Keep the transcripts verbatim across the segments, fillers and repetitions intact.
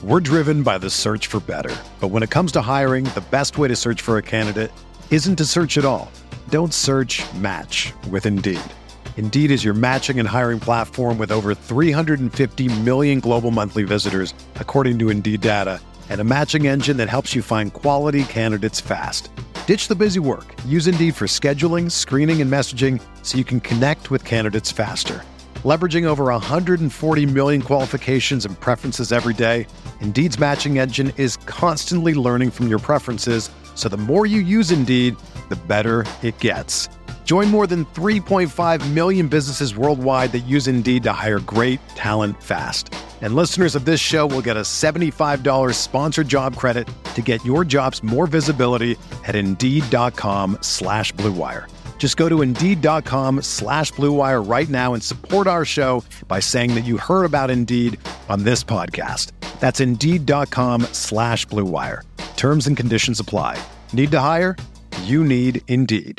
We're driven by the search for better. But when it comes to hiring, the best way to search for a candidate isn't to search at all. Don't search, match with Indeed. Indeed is your matching and hiring platform with over three hundred fifty million global monthly visitors, according to Indeed data, and a matching engine that helps you find quality candidates fast. Ditch the busy work. Use Indeed for scheduling, screening, and messaging so you can connect with candidates faster. Leveraging over one hundred forty million qualifications and preferences every day, Indeed's matching engine is constantly learning from your preferences, so the more you use Indeed, the better it gets. Join more than three point five million businesses worldwide that use Indeed to hire great talent fast. And listeners of this show will get a seventy-five dollars sponsored job credit to get your jobs more visibility at Indeed.com slash Blue Wire. Just go to Indeed.com slash Blue Wire right now and support our show by saying that you heard about Indeed on this podcast. That's Indeed.com slash Blue Wire. Terms and conditions apply. Need to hire? You need Indeed.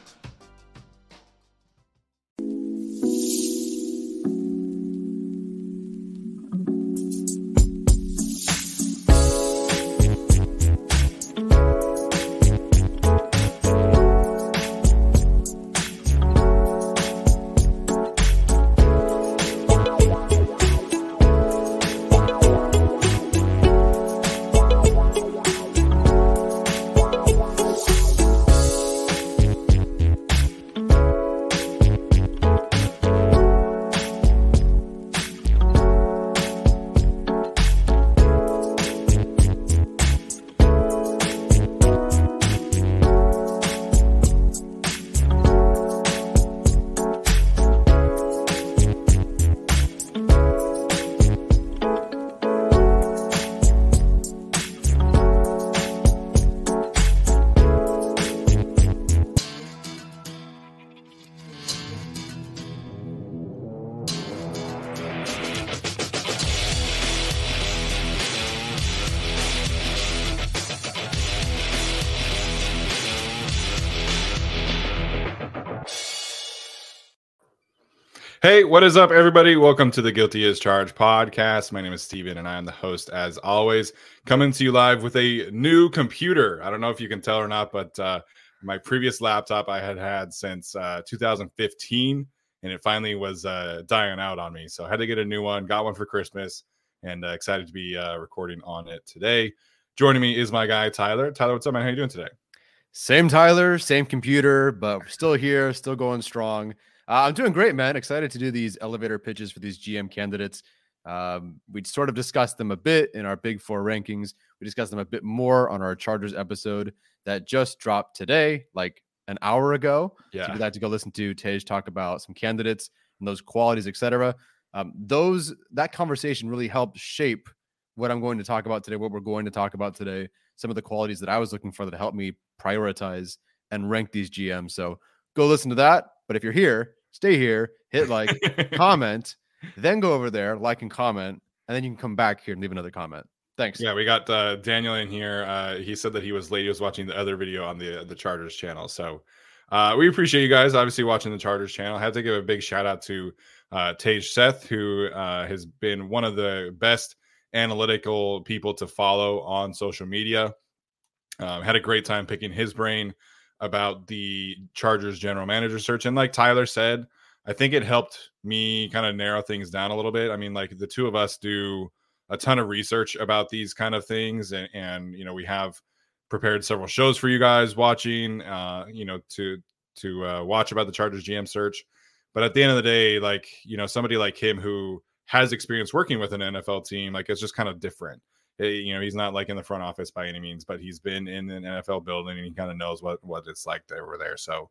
Hey, what is up, everybody? Welcome to the Guilty as Charged podcast. My name is Steven, and I am the host, as always, coming to you live with a new computer. I don't know if you can tell or not, but uh, my previous laptop I had had since uh, two thousand fifteen, and it finally was uh, dying out on me. So I had to get a new one, got one for Christmas, and uh, excited to be uh, recording on it today. Joining me is my guy, Tyler. Tyler, what's up, man? How you doing today? Same Tyler, same computer, but we're still here, still going strong. Uh, I'm doing great, man. Excited to do these elevator pitches for these G M candidates. Um, we sort of discussed them a bit in our Big Four rankings. We discussed them a bit more on our Chargers episode that just dropped today, like an hour ago. Yeah. So if you'd like to go listen to Tej talk about some candidates and those qualities, et cetera. Um, those that conversation really helped shape what I'm going to talk about today, what we're going to talk about today, some of the qualities that I was looking for that helped me prioritize and rank these G Ms. So go listen to that. But if you're here, stay here, hit like, comment, then go over there, like and comment, and then you can come back here and leave another comment. Thanks. Yeah, we got uh, Daniel in here. Uh, he said that he was late. He was watching the other video on the the Chargers channel. So uh, we appreciate you guys obviously watching the Chargers channel. I have to give a big shout out to uh, Tej Seth, who uh, has been one of the best analytical people to follow on social media. Um, had a great time picking his brain about the Chargers general manager search. And like Tyler said, I think it helped me kind of narrow things down a little bit. I mean, like the two of us do a ton of research about these kind of things. And, and you know, we have prepared several shows for you guys watching, uh, you know, to, to uh, watch about the Chargers G M search. But at the end of the day, like, you know, somebody like him who has experience working with an N F L team, like it's just kind of different. You know, he's not like in the front office by any means, but he's been in an N F L building and he kind of knows what, what it's like over there. So,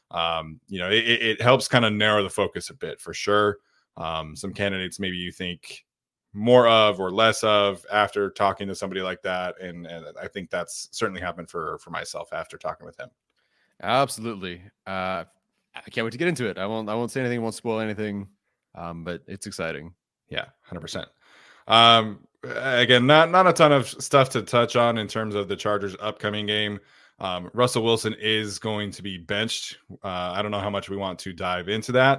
um, you know, it, it helps kind of narrow the focus a bit for sure. Um, some candidates maybe you think more of or less of after talking to somebody like that. And, and I think that's certainly happened for, for myself after talking with him. Absolutely. Uh, I can't wait to get into it. I won't, I won't say anything, won't spoil anything, um, but it's exciting. Yeah, one hundred percent. Um, again, not not a ton of stuff to touch on in terms of the Chargers' upcoming game. Um, Russell Wilson is going to be benched. Uh, I don't know how much we want to dive into that.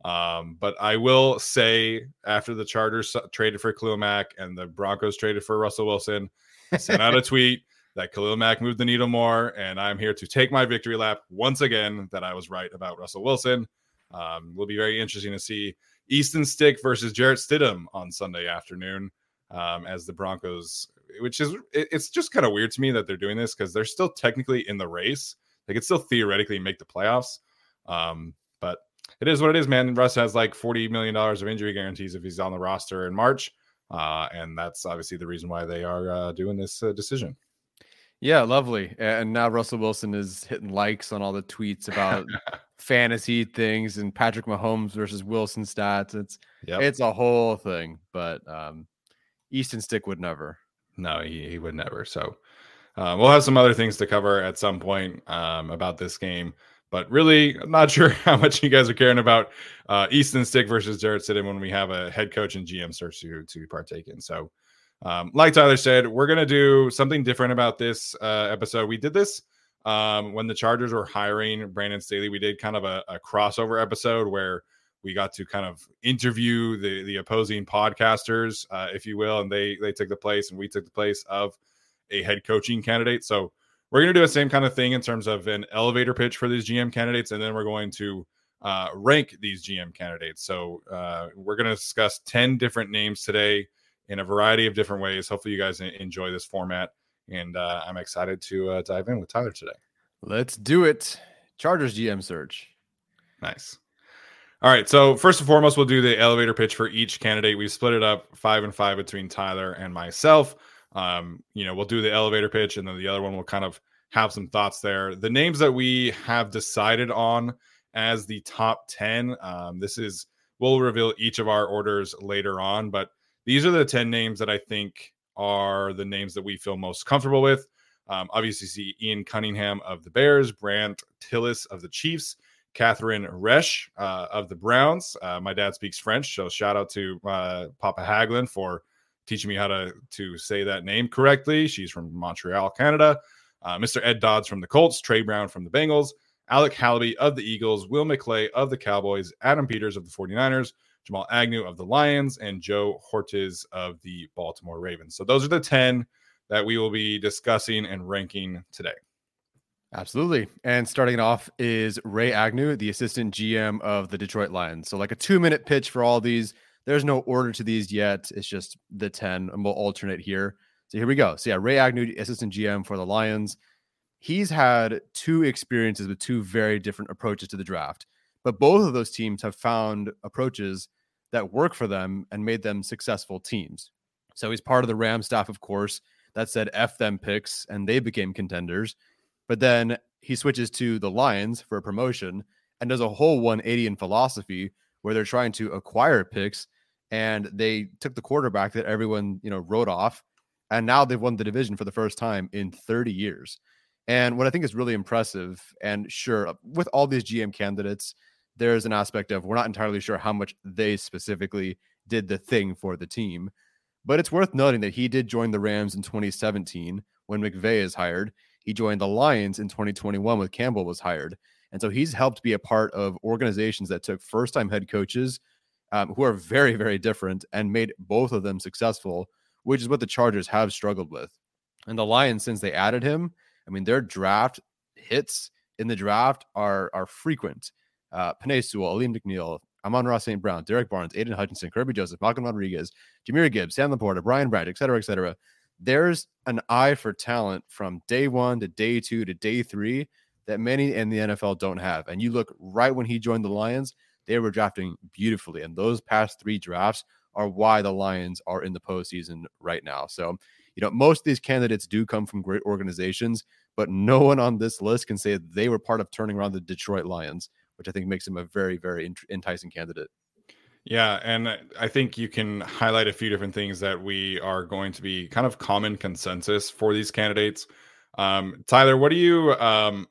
Um, but I will say, after the Chargers traded for Khalil Mack and the Broncos traded for Russell Wilson, I sent out a tweet that Khalil Mack moved the needle more, and I'm here to take my victory lap once again that I was right about Russell Wilson. Um, will be very interesting to see Easton Stick versus Jarrett Stidham on Sunday afternoon, um, as the Broncos, which is it, it's just kind of weird to me that they're doing this because they're still technically in the race. They could still theoretically make the playoffs, um, but it is what it is, man. Russ has like forty million dollars of injury guarantees if he's on the roster in March, uh, and that's obviously the reason why they are uh, doing this uh, decision. Yeah, lovely. And now Russell Wilson is hitting likes on all the tweets about fantasy things and Patrick Mahomes versus Wilson stats. It's yep. it's a whole thing, but um, Easton Stick would never. No, he, he would never. So uh, we'll have some other things to cover at some point um, about this game. But really, I'm not sure how much you guys are caring about uh, Easton Stick versus Jarrett Stidham when we have a head coach and G M search to, to partake in. So Um, like Tyler said, we're going to do something different about this uh, episode. We did this um, when the Chargers were hiring Brandon Staley. We did kind of a, a crossover episode where we got to kind of interview the, the opposing podcasters, uh, if you will, and they they took the place and we took the place of a head coaching candidate. So we're going to do the same kind of thing in terms of an elevator pitch for these G M candidates, and then we're going to uh, rank these G M candidates. So uh, we're going to discuss ten different names today in a variety of different ways. Hopefully you guys enjoy this format, and uh, I'm excited to uh, dive in with Tyler today. Let's do it. Chargers G M search. Nice. All right. So first and foremost, we'll do the elevator pitch for each candidate. We split it up five and five between Tyler and myself. Um, you know, we'll do the elevator pitch, and then the other one will kind of have some thoughts there. The names that we have decided on as the top ten, um, this is, we'll reveal each of our orders later on, but these are the ten names that I think are the names that we feel most comfortable with. Um, obviously, see Ian Cunningham of the Bears, Brandt Tillis of the Chiefs, Catherine Resch uh, of the Browns. Uh, my dad speaks French, so shout out to uh, Papa Haglin for teaching me how to, to say that name correctly. She's from Montreal, Canada. Uh, Mister Ed Dodds from the Colts, Trey Brown from the Bengals, Alec Hallaby of the Eagles, Will McClay of the Cowboys, Adam Peters of the 49ers, Jamal Agnew of the Lions, and Joe Hortiz of the Baltimore Ravens. So those are the ten that we will be discussing and ranking today. Absolutely. And starting off is Ray Agnew, the assistant G M of the Detroit Lions. So like a two-minute pitch for all these. There's no order to these yet. It's just the ten, and we'll alternate here. So here we go. So yeah, Ray Agnew, assistant G M for the Lions. He's had two experiences with two very different approaches to the draft, but both of those teams have found approaches that work for them and made them successful teams. So he's part of the Rams staff, of course, that said F them picks, and they became contenders. But then he switches to the Lions for a promotion and does a whole one eighty in philosophy where they're trying to acquire picks, and they took the quarterback that everyone, you know, wrote off, and now they've won the division for the first time in thirty years. And what I think is really impressive, and sure, with all these G M candidates, there's an aspect of we're not entirely sure how much they specifically did the thing for the team. But it's worth noting that he did join the Rams in twenty seventeen when McVay is hired. He joined the Lions in twenty twenty-one when Campbell was hired. And so he's helped be a part of organizations that took first-time head coaches um, who are very, very different and made both of them successful, which is what the Chargers have struggled with. And the Lions, since they added him, I mean, their draft hits in the draft are, are frequent. Uh, Penei Sewell, Aleem McNeil, Amon-Ra Saint Brown, Derek Barnes, Aiden Hutchinson, Kirby Joseph, Malcolm Rodriguez, Jahmyr Gibbs, Sam Laporta, Brian Brandt, et cetera, et cetera. There's an eye for talent from day one to day two to day three that many in the N F L don't have. And you look right when he joined the Lions, they were drafting beautifully. And those past three drafts are why the Lions are in the postseason right now. So, you know, most of these candidates do come from great organizations, but no one on this list can say they were part of turning around the Detroit Lions, which I think makes him a very, very enticing candidate. Yeah, and I think you can highlight a few different things that we are going to be kind of common consensus for these candidates. Um, Tyler, what do you um,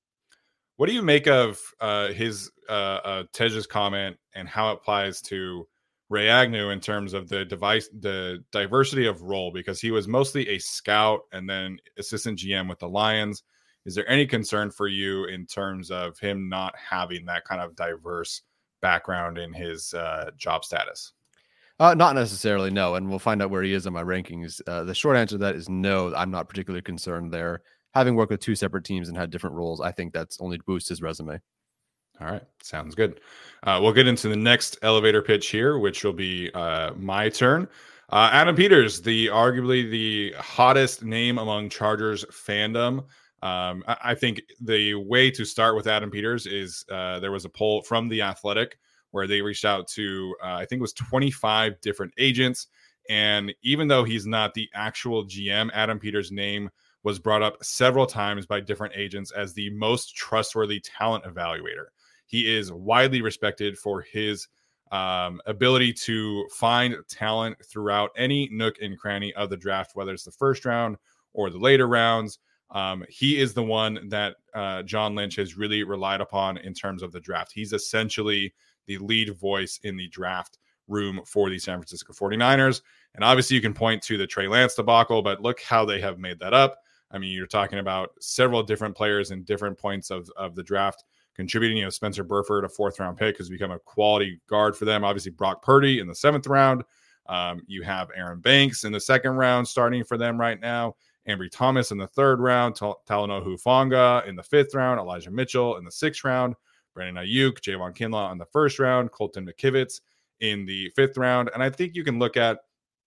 what do you make of uh, his uh, uh, Tej's comment and how it applies to Ray Agnew in terms of the device, the diversity of role? Because he was mostly a scout and then assistant G M with the Lions. Is there any concern for you in terms of him not having that kind of diverse background in his uh, job status? Uh, not necessarily, no. And we'll find out where he is in my rankings. Uh, the short answer to that is no. I'm not particularly concerned there. Having worked with two separate teams and had different roles, I think that's only boosts his resume. All right. Sounds good. Uh, we'll get into the next elevator pitch here, which will be uh, my turn. Uh, Adam Peters, the arguably the hottest name among Chargers fandom. Um, I, I think the way to start with Adam Peters is uh, there was a poll from The Athletic where they reached out to, uh, I think it was twenty-five different agents. And even though he's not the actual G M, Adam Peters' name was brought up several times by different agents as the most trustworthy talent evaluator. He is widely respected for his um, ability to find talent throughout any nook and cranny of the draft, whether it's the first round or the later rounds. Um, he is the one that uh, John Lynch has really relied upon in terms of the draft. He's essentially the lead voice in the draft room for the San Francisco forty-niners. And obviously you can point to the Trey Lance debacle, but look how they have made that up. I mean, you're talking about several different players in different points of, of the draft contributing. You know, Spencer Burford, a fourth round pick, has become a quality guard for them. Obviously, Brock Purdy in the seventh round. Um, you have Aaron Banks in the second round starting for them right now. Ambry Thomas in the third round. Tal- Talanoa Hufanga in the fifth round. Elijah Mitchell in the sixth round. Brandon Ayuk, Javon Kinlaw in the first round. Colton McKivitz in the fifth round. And I think you can look at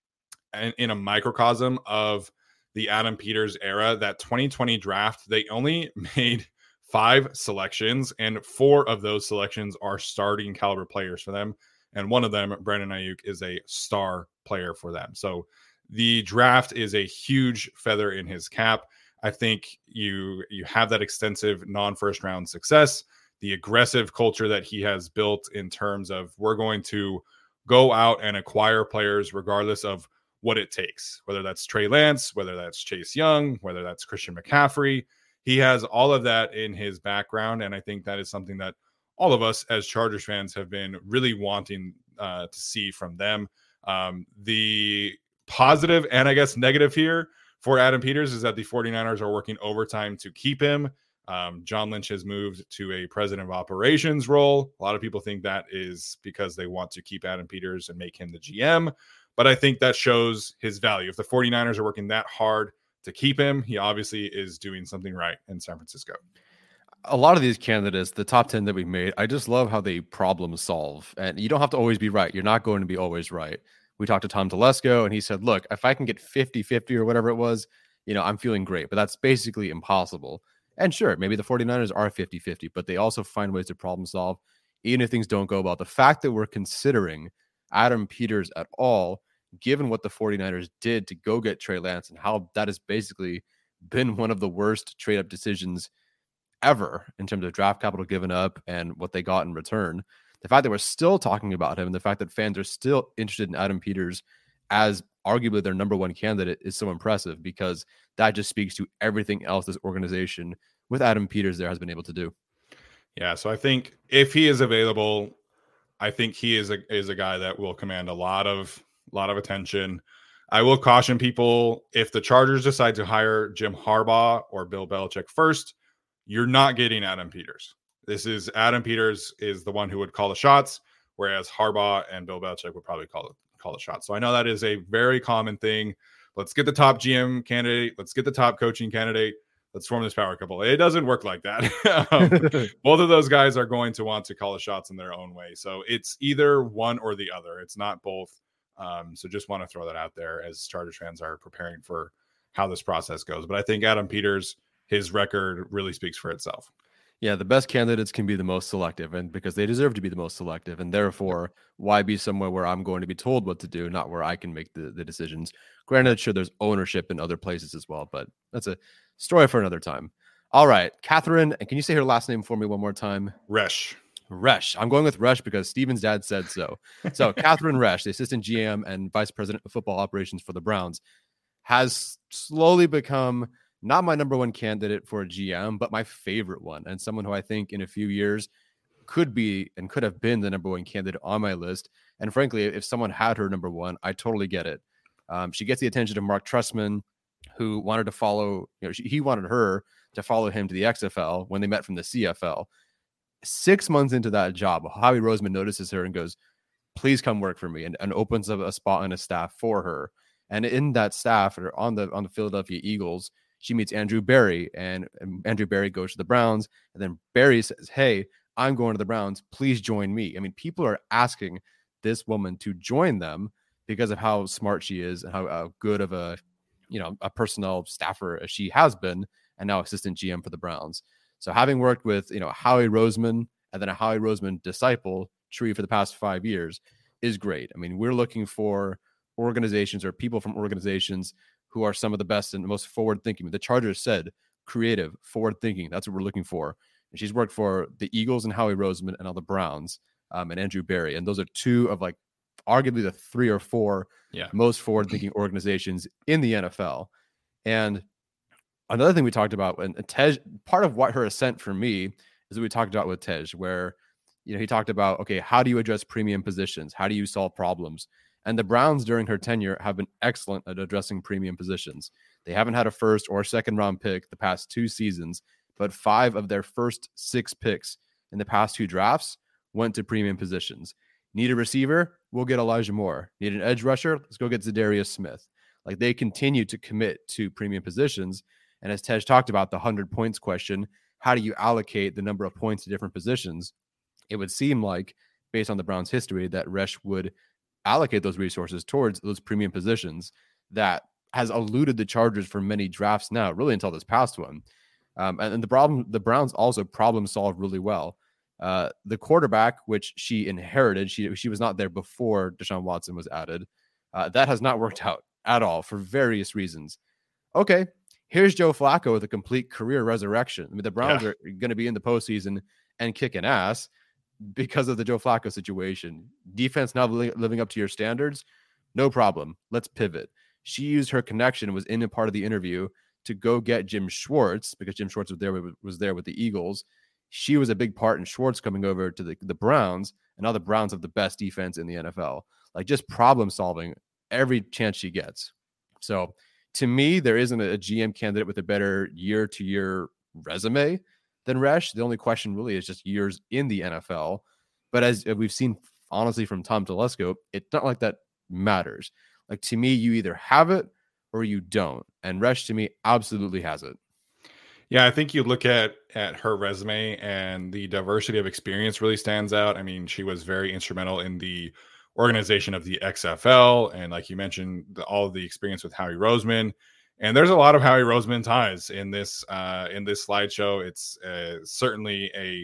in, in a microcosm of the Adam Peters era, that twenty twenty draft, they only made five selections, and four of those selections are starting caliber players for them. And one of them, Brandon Ayuk, is a star player for them. So the draft is a huge feather in his cap. I think you you have that extensive non-first round success, the aggressive culture that he has built in terms of we're going to go out and acquire players regardless of what it takes, whether that's Trey Lance, whether that's Chase Young, whether that's Christian McCaffrey. He has all of that in his background, and I think that is something that all of us as Chargers fans have been really wanting uh, to see from them. Um, the positive and I guess negative here for Adam Peters is that the forty-niners are working overtime to keep him. Um, John Lynch has moved to a president of operations role. A lot of people think that is because they want to keep Adam Peters and make him the G M. But I think that shows his value. If the forty-niners are working that hard to keep him, he obviously is doing something right in San Francisco. A lot of these candidates, the top ten that we made, I just love how they problem solve. And you don't have to always be right. You're not going to be always right. We talked to Tom Telesco, and he said, look, if I can get fifty-fifty or whatever it was, you know, I'm feeling great. But that's basically impossible. And sure, maybe the forty-niners are fifty-fifty, but they also find ways to problem solve, even if things don't go well. The fact that we're considering Adam Peters at all, given what the forty-niners did to go get Trey Lance and how that has basically been one of the worst trade-up decisions ever in terms of draft capital given up and what they got in return. The fact that we're still talking about him and the fact that fans are still interested in Adam Peters as arguably their number one candidate is so impressive, because that just speaks to everything else this organization with Adam Peters there has been able to do. Yeah, so I think if he is available, I think he is a is a guy that will command a lot of a lot of attention. I will caution people, if the Chargers decide to hire Jim Harbaugh or Bill Belichick first, you're not getting Adam Peters. This is Adam Peters is the one who would call the shots, whereas Harbaugh and Bill Belichick would probably call it call the shots. So I know that is a very common thing. Let's get the top G M candidate. Let's get the top coaching candidate. Let's form this power couple. It doesn't work like that. um, both of those guys are going to want to call the shots in their own way. So it's either one or the other. It's not both. Um, so just want to throw that out there as Chargers fans are preparing for how this process goes. But I think Adam Peters, his record really speaks for itself. Yeah, the best candidates can be the most selective, and because they deserve to be the most selective, and therefore, why be somewhere where I'm going to be told what to do, not where I can make the, the decisions. Granted, sure, there's ownership in other places as well, but that's a story for another time. All right, Catherine, and can you say her last name for me one more time? Resch. Resch. I'm going with Resch because Steven's dad said so. So Catherine Resch, the assistant G M and vice president of football operations for the Browns, has slowly become not my number one candidate for a G M, but my favorite one, and someone who I think in a few years could be and could have been the number one candidate on my list. And frankly, if someone had her number one, I totally get it. Um, she gets the attention of Mark Trestman, who wanted to follow, you know, she, he wanted her to follow him to the X F L when they met from the C F L. Six months into that job, Howie Roseman notices her and goes, please come work for me, and, and opens up a spot on a staff for her. And in that staff, or on the on the Philadelphia Eagles, she meets Andrew Berry, and, and Andrew Berry goes to the Browns, and then Berry says, hey, I'm going to the Browns, please join me. I mean, people are asking this woman to join them because of how smart she is and how uh, good of a, you know, a personnel staffer as she has been, and now assistant G M for the Browns. So having worked with, you know, Howie Roseman and then a Howie Roseman disciple tree for the past five years is great. I mean, we're looking for organizations or people from organizations who are some of the best and most forward thinking. The Chargers said creative, forward thinking. That's what we're looking for. And she's worked for the Eagles and Howie Roseman and all the Browns um, and Andrew Berry. And those are two of like arguably the three or four yeah. most forward thinking organizations in the N F L. And another thing we talked about, and Tej, part of what her ascent for me is that we talked about with Tej, where, you know, he talked about, okay, how do you address premium positions? How do you solve problems? And the Browns during her tenure have been excellent at addressing premium positions. They haven't had a first or second round pick the past two seasons, but five of their first six picks in the past two drafts went to premium positions. Need a receiver? We'll get Elijah Moore. Need an edge rusher? Let's go get Zadarius Smith. Like, they continue to commit to premium positions. And as Tej talked about, the one hundred points question, how do you allocate the number of points to different positions? It would seem like, based on the Browns' history, that Resch would allocate those resources towards those premium positions. That has eluded the Chargers for many drafts now, really until this past one. Um, and, and the problem, the Browns also problem solved really well. Uh, the quarterback, which she inherited, she she was not there before Deshaun Watson was added. Uh, that has not worked out at all for various reasons. Okay, here's Joe Flacco with a complete career resurrection. I mean, the Browns yeah. are going to be in the postseason and kicking ass because of the Joe Flacco situation. Defense not li- living up to your standards, no problem. Let's pivot. She used her connection, was in a part of the interview, to go get Jim Schwartz, because Jim Schwartz was there with, was there with the Eagles. She was a big part in Schwartz coming over to the, the Browns, and now the Browns have the best defense in the N F L. Like, just problem solving every chance she gets. So to me, there isn't a G M candidate with a better year-to-year resume than Resch. The only question really is just years in the N F L. But as we've seen, honestly, from Tom Telesco, it's not like that matters. Like, to me, you either have it or you don't. And Resch, to me, absolutely has it. Yeah, I think you look at at her resume and the diversity of experience really stands out. I mean, she was very instrumental in the organization of the X F L. And like you mentioned, the, all of the experience with Howie Roseman. And there's a lot of Howie Roseman ties in this uh, in this slideshow. It's uh, certainly a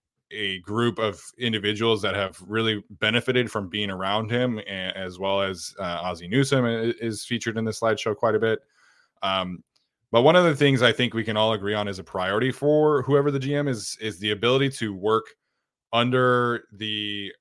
a group of individuals that have really benefited from being around him, and, as well as uh, Ozzie Newsome is featured in the slideshow quite a bit. Um, but one of the things I think we can all agree on is a priority for whoever the G M is, is the ability to work under the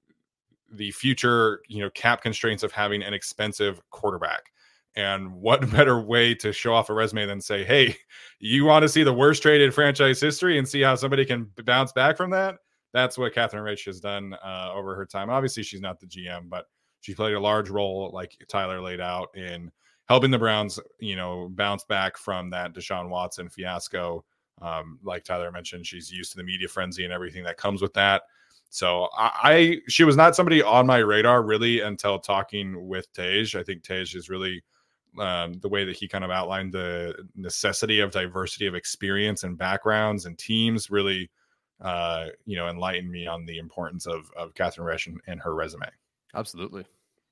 the future, you know, cap constraints of having an expensive quarterback. And what better way to show off a resume than say, hey, you want to see the worst trade in franchise history and see how somebody can bounce back from that? That's what Catherine Resch has done uh, over her time. Obviously, she's not the G M, but she played a large role, like Tyler laid out, in helping the Browns, you know, bounce back from that Deshaun Watson fiasco. Um, like Tyler mentioned, she's used to the media frenzy and everything that comes with that. So I, I she was not somebody on my radar really until talking with Tej. I think Tej is really um, the way that he kind of outlined the necessity of diversity of experience and backgrounds and teams really, uh, you know, enlightened me on the importance of, of Catherine Resch and, and her resume. Absolutely.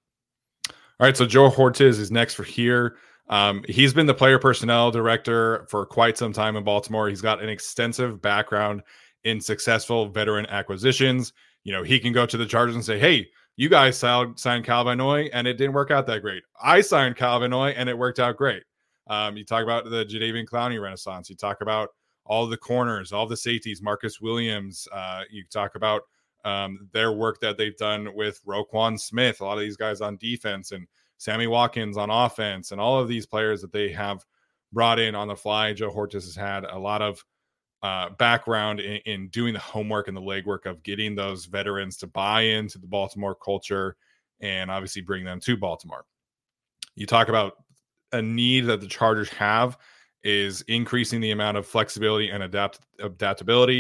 All right. So Joe Hortiz is next for here. Um, he's been the player personnel director for quite some time in Baltimore. He's got an extensive background in successful veteran acquisitions. You know, he can go to the Chargers and say, hey, you guys signed Kyle Van Noy and it didn't work out that great. I signed Kyle Van Noy and it worked out great. Um, you talk about the Jadeveon Clowney renaissance. You talk about all the corners, all the safeties, Marcus Williams. Uh, you talk about um, their work that they've done with Roquan Smith, a lot of these guys on defense, and Sammy Watkins on offense, and all of these players that they have brought in on the fly. Joe Hortiz has had a lot of uh, background in, in doing the homework and the legwork of getting those veterans to buy into the Baltimore culture and obviously bring them to Baltimore. You talk about a need that the Chargers have is increasing the amount of flexibility and adapt adaptability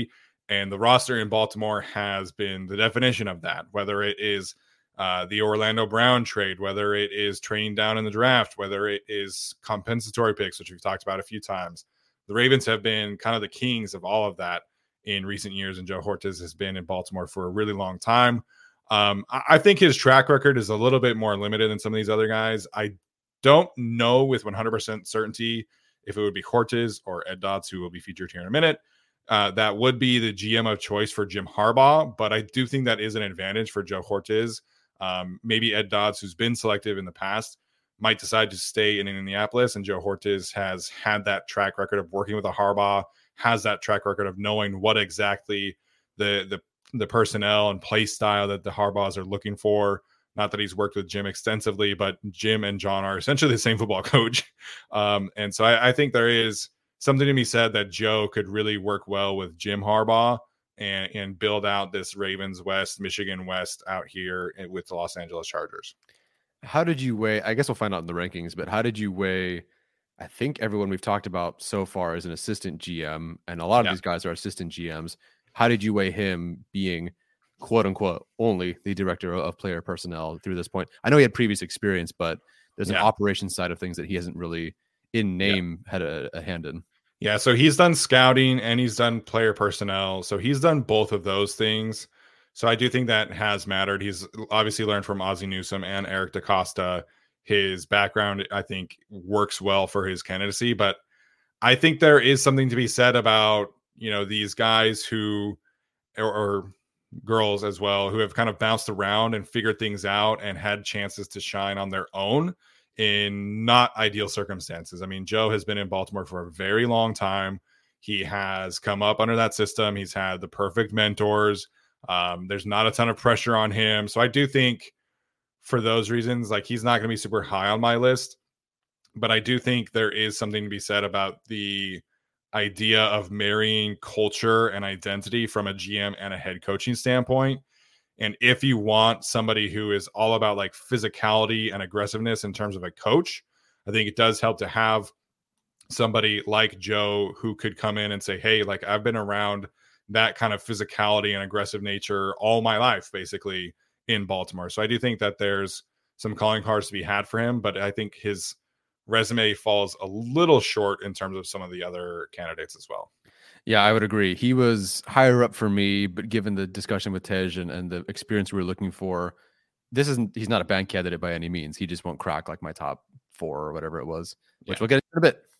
And the roster in Baltimore has been the definition of that, whether it is uh, the Orlando Brown trade, whether it is trading down in the draft, whether it is compensatory picks, which we've talked about a few times. The Ravens have been kind of the kings of all of that in recent years, and Joe Hortiz has been in Baltimore for a really long time. Um, I, I think his track record is a little bit more limited than some of these other guys. I don't know with one hundred percent certainty if it would be Hortiz or Ed Dodds, who will be featured here in a minute. Uh, that would be the G M of choice for Jim Harbaugh, but I do think that is an advantage for Joe Hortiz. Um, maybe Ed Dodds, who's been selective in the past, might decide to stay in Indianapolis, and Joe Hortiz has had that track record of working with a Harbaugh, has that track record of knowing what exactly the the the personnel and play style that the Harbaughs are looking for. Not that he's worked with Jim extensively, but Jim and John are essentially the same football coach. Um, and so I, I think there is something to be said that Joe could really work well with Jim Harbaugh and, and build out this Ravens West, Michigan West out here with the Los Angeles Chargers. How did you weigh, I guess we'll find out in the rankings, but how did you weigh, I think everyone we've talked about so far is an assistant G M, and a lot of yeah. these guys are assistant G Ms. How did you weigh him being, quote unquote, only the director of player personnel through this point? I know he had previous experience, but there's an yeah. operations side of things that he hasn't really in name yeah. had a, a hand in. Yeah, so he's done scouting and he's done player personnel. So he's done both of those things. So I do think that has mattered. He's obviously learned from Ozzie Newsome and Eric DaCosta. His background, I think, works well for his candidacy. But I think there is something to be said about, you know, these guys who, or, or girls as well, who have kind of bounced around and figured things out and had chances to shine on their own in not ideal circumstances. I mean, Joe has been in Baltimore for a very long time. He has come up under that system. He's had the perfect mentors. Um, there's not a ton of pressure on him. So I do think for those reasons, like, he's not going to be super high on my list, but I do think there is something to be said about the idea of marrying culture and identity from a G M and a head coaching standpoint. And if you want somebody who is all about like physicality and aggressiveness in terms of a coach, I think it does help to have somebody like Joe who could come in and say, hey, like, I've been around that kind of physicality and aggressive nature all my life, basically, in Baltimore. So I do think that there's some calling cards to be had for him, but I think his resume falls a little short in terms of some of the other candidates as well. Yeah, I would agree. He was higher up for me, but given the discussion with Tej and, and the experience we were looking for, this isn't, he's not a bad candidate by any means. He just won't crack like my top four or whatever it was, which yeah. we'll get into in a bit.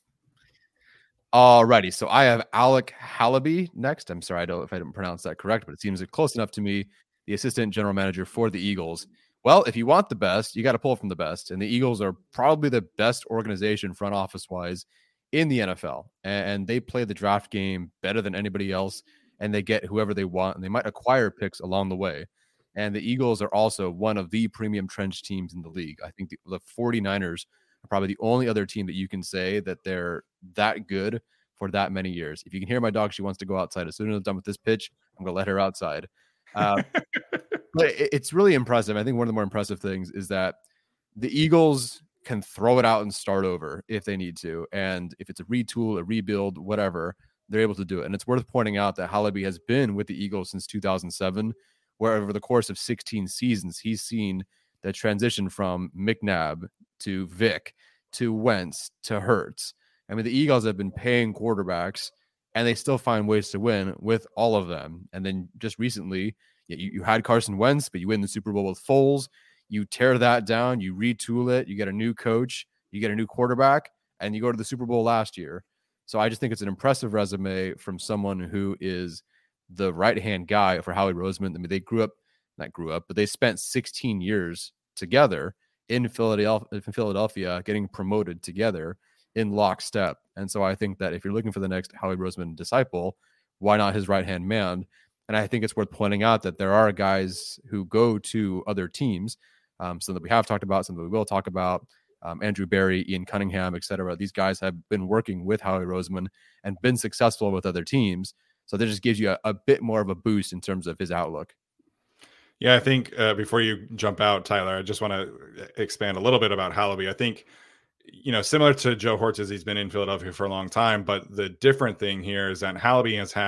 Alrighty, so I have Alec Halaby next. I'm sorry, I don't if I didn't pronounce that correct, but it seems close enough to me. The assistant general manager for the Eagles. Well, if you want the best, you got to pull from the best, and the Eagles are probably the best organization front office wise in the N F L, and they play the draft game better than anybody else, and they get whoever they want, and they might acquire picks along the way. And the Eagles are also one of the premium trench teams in the league. I think the, the 49ers are probably the only other team that you can say that they're that good for that many years. If you can hear my dog, she wants to go outside. As soon as I'm done with this pitch, I'm going to let her outside. Uh, but it, it's really impressive. I think one of the more impressive things is that the Eagles can throw it out and start over if they need to. And if it's a retool, a rebuild, whatever, they're able to do it. And it's worth pointing out that Halaby has been with the Eagles since two thousand seven, where over the course of sixteen seasons, he's seen the transition from McNabb to Vic to Wentz to Hurts. I mean, the Eagles have been paying quarterbacks, and they still find ways to win with all of them. And then just recently, you, you had Carson Wentz, but you win the Super Bowl with Foles. You tear that down, you retool it, you get a new coach, you get a new quarterback, and you go to the Super Bowl last year. So I just think it's an impressive resume from someone who is the right-hand guy for Howie Roseman. I mean, they grew up, not grew up, but they spent sixteen years together in Philadelphia, in Philadelphia getting promoted together in lockstep. And so I think that if you're looking for the next Howie Roseman disciple, why not his right-hand man? And I think it's worth pointing out that there are guys who go to other teams, um, some that we have talked about, some that we will talk about, um, Andrew Berry, Ian Cunningham, et cetera. These guys have been working with Howie Roseman and been successful with other teams. So that just gives you a, a bit more of a boost in terms of his outlook. Yeah, I think uh, before you jump out, Tyler, I just want to expand a little bit about Halaby. I think, you know, similar to Joe Hortiz, he's been in Philadelphia for a long time, but the different thing here is that Halaby has had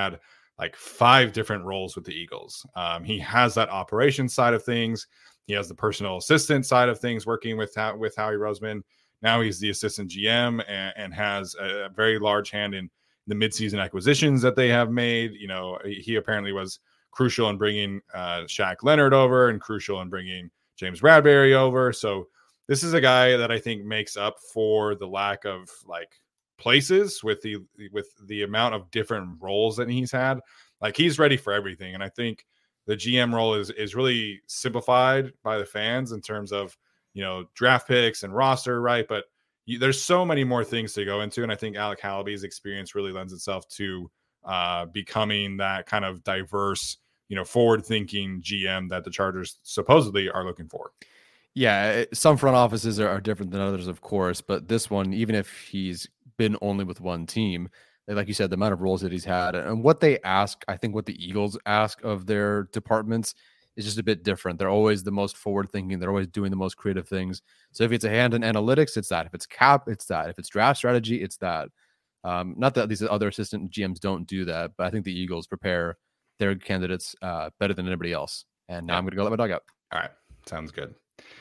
like five different roles with the Eagles. Um, he has that operations side of things. He has the personal assistant side of things working with, with Howie Roseman. Now he's the assistant G M and, and has a very large hand in the midseason acquisitions that they have made. You know, he apparently was crucial in bringing uh, Shaq Leonard over and crucial in bringing James Bradbury over. So this is a guy that I think makes up for the lack of like places with the with the amount of different roles that he's had. Like he's ready for everything, and I think the G M role is is really simplified by the fans in terms of, you know, draft picks and roster, right? But you, there's so many more things to go into, and I think Alec Hallaby's experience really lends itself to uh, becoming that kind of diverse, you know, forward-thinking G M that the Chargers supposedly are looking for. Yeah, some front offices are, are different than others, of course, but this one, even if he's been only with one team, like you said, the amount of roles that he's had and what they ask, I think what the Eagles ask of their departments is just a bit different. They're always the most forward-thinking. They're always doing the most creative things. So if it's a hand in analytics, it's that. If it's cap, it's that. If it's draft strategy, it's that. Um, not that these other assistant G Ms don't do that, but I think the Eagles prepare their candidates uh, better than anybody else. And now yeah. I'm going to go let my dog out. All right. Sounds good.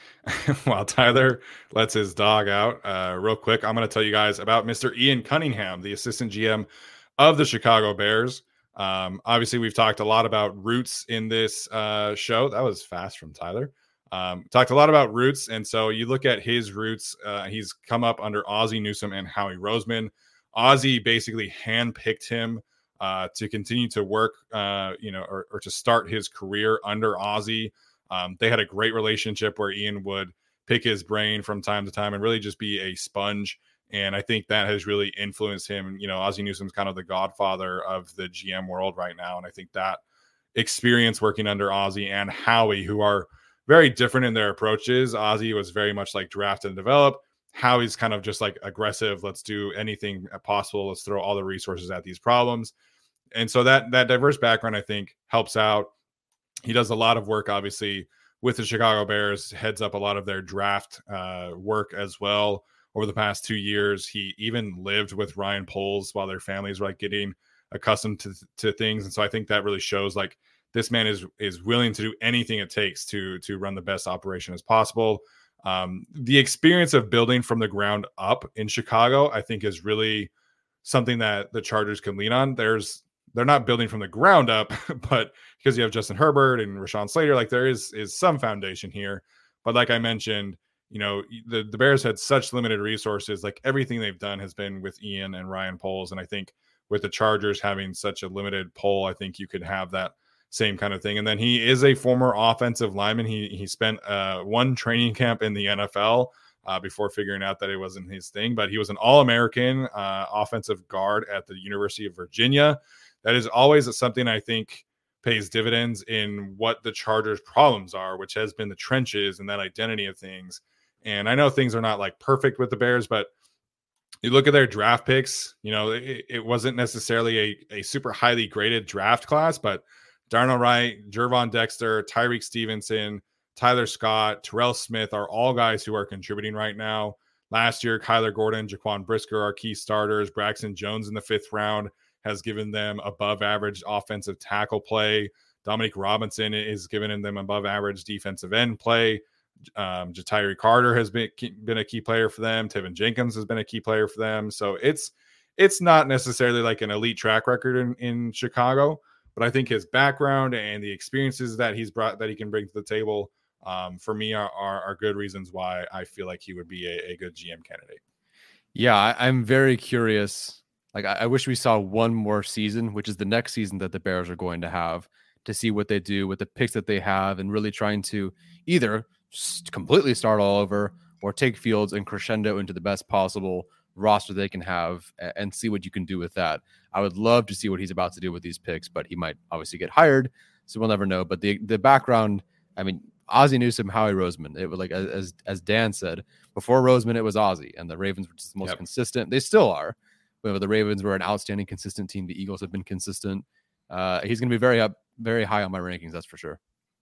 While Tyler lets his dog out, uh, real quick, I'm going to tell you guys about Mister Ian Cunningham, the assistant G M of the Chicago Bears. Um, obviously, we've talked a lot about roots in this uh, show. That was fast from Tyler. Um, talked a lot about roots, and so you look at his roots. Uh, he's come up under Ozzie Newsome and Howie Roseman. Ozzie basically handpicked him uh, to continue to work, uh, you know, or, or to start his career under Ozzie. Um, they had a great relationship where Ian would pick his brain from time to time and really just be a sponge. And I think that has really influenced him. You know, Ozzie Newsome's kind of the godfather of the G M world right now. And I think that experience working under Ozzie and Howie, who are very different in their approaches. Ozzie was very much like draft and develop. Howie's kind of just like aggressive. Let's do anything possible. Let's throw all the resources at these problems. And so that, that diverse background, I think, helps out. He does a lot of work, obviously, with the Chicago Bears, heads up a lot of their draft uh, work as well. Over the past two years, he even lived with Ryan Poles while their families were like getting accustomed to, to things. And so I think that really shows like this man is is willing to do anything it takes to to run the best operation as possible. Um, the experience of building from the ground up in Chicago, I think, is really something that the Chargers can lean on. There's They're not building from the ground up, but because you have Justin Herbert and Rashawn Slater, like there is is some foundation here. But like I mentioned, you know, the, the Bears had such limited resources. Like everything they've done has been with Ian and Ryan Poles. And I think with the Chargers having such a limited poll, I think you could have that same kind of thing. And then he is a former offensive lineman. He he spent uh, one training camp in the N F L uh, before figuring out that it wasn't his thing. But he was an All-American uh, offensive guard at the University of Virginia. That is always something I think pays dividends in what the Chargers' problems are, which has been the trenches and that identity of things. And I know things are not like perfect with the Bears, but you look at their draft picks, you know, it, it wasn't necessarily a, a super highly graded draft class, but Darnell Wright, Gervon Dexter, Tyreek Stevenson, Tyler Scott, Terrell Smith are all guys who are contributing right now. Last year, Kyler Gordon, Jaquan Brisker are key starters. Braxton Jones in the fifth round has given them above average offensive tackle play. Dominique Robinson is giving them above average defensive end play. Um, Ja'Tyre Carter has been, been a key player for them. Tevin Jenkins has been a key player for them. So it's, it's not necessarily like an elite track record in, in Chicago, but I think his background and the experiences that he's brought, that he can bring to the table, um, for me are, are, are good reasons why I feel like he would be a, a good G M candidate. Yeah. I, I'm very curious. Like, I, I wish we saw one more season, which is the next season that the Bears are going to have, to see what they do with the picks that they have and really trying to either completely start all over or take Fields and crescendo into the best possible roster they can have and see what you can do with that. I would love to see what he's about to do with these picks, but he might obviously get hired, so we'll never know. But the the background, I mean, Ozzie Newsome, Howie Roseman, it was like, as as Dan said, before Roseman, it was Ozzie, and the Ravens were just the most yep. consistent. They still are. But the Ravens were an outstanding, consistent team. The Eagles have been consistent. Uh, he's going to be very up, very high on my rankings, that's for sure.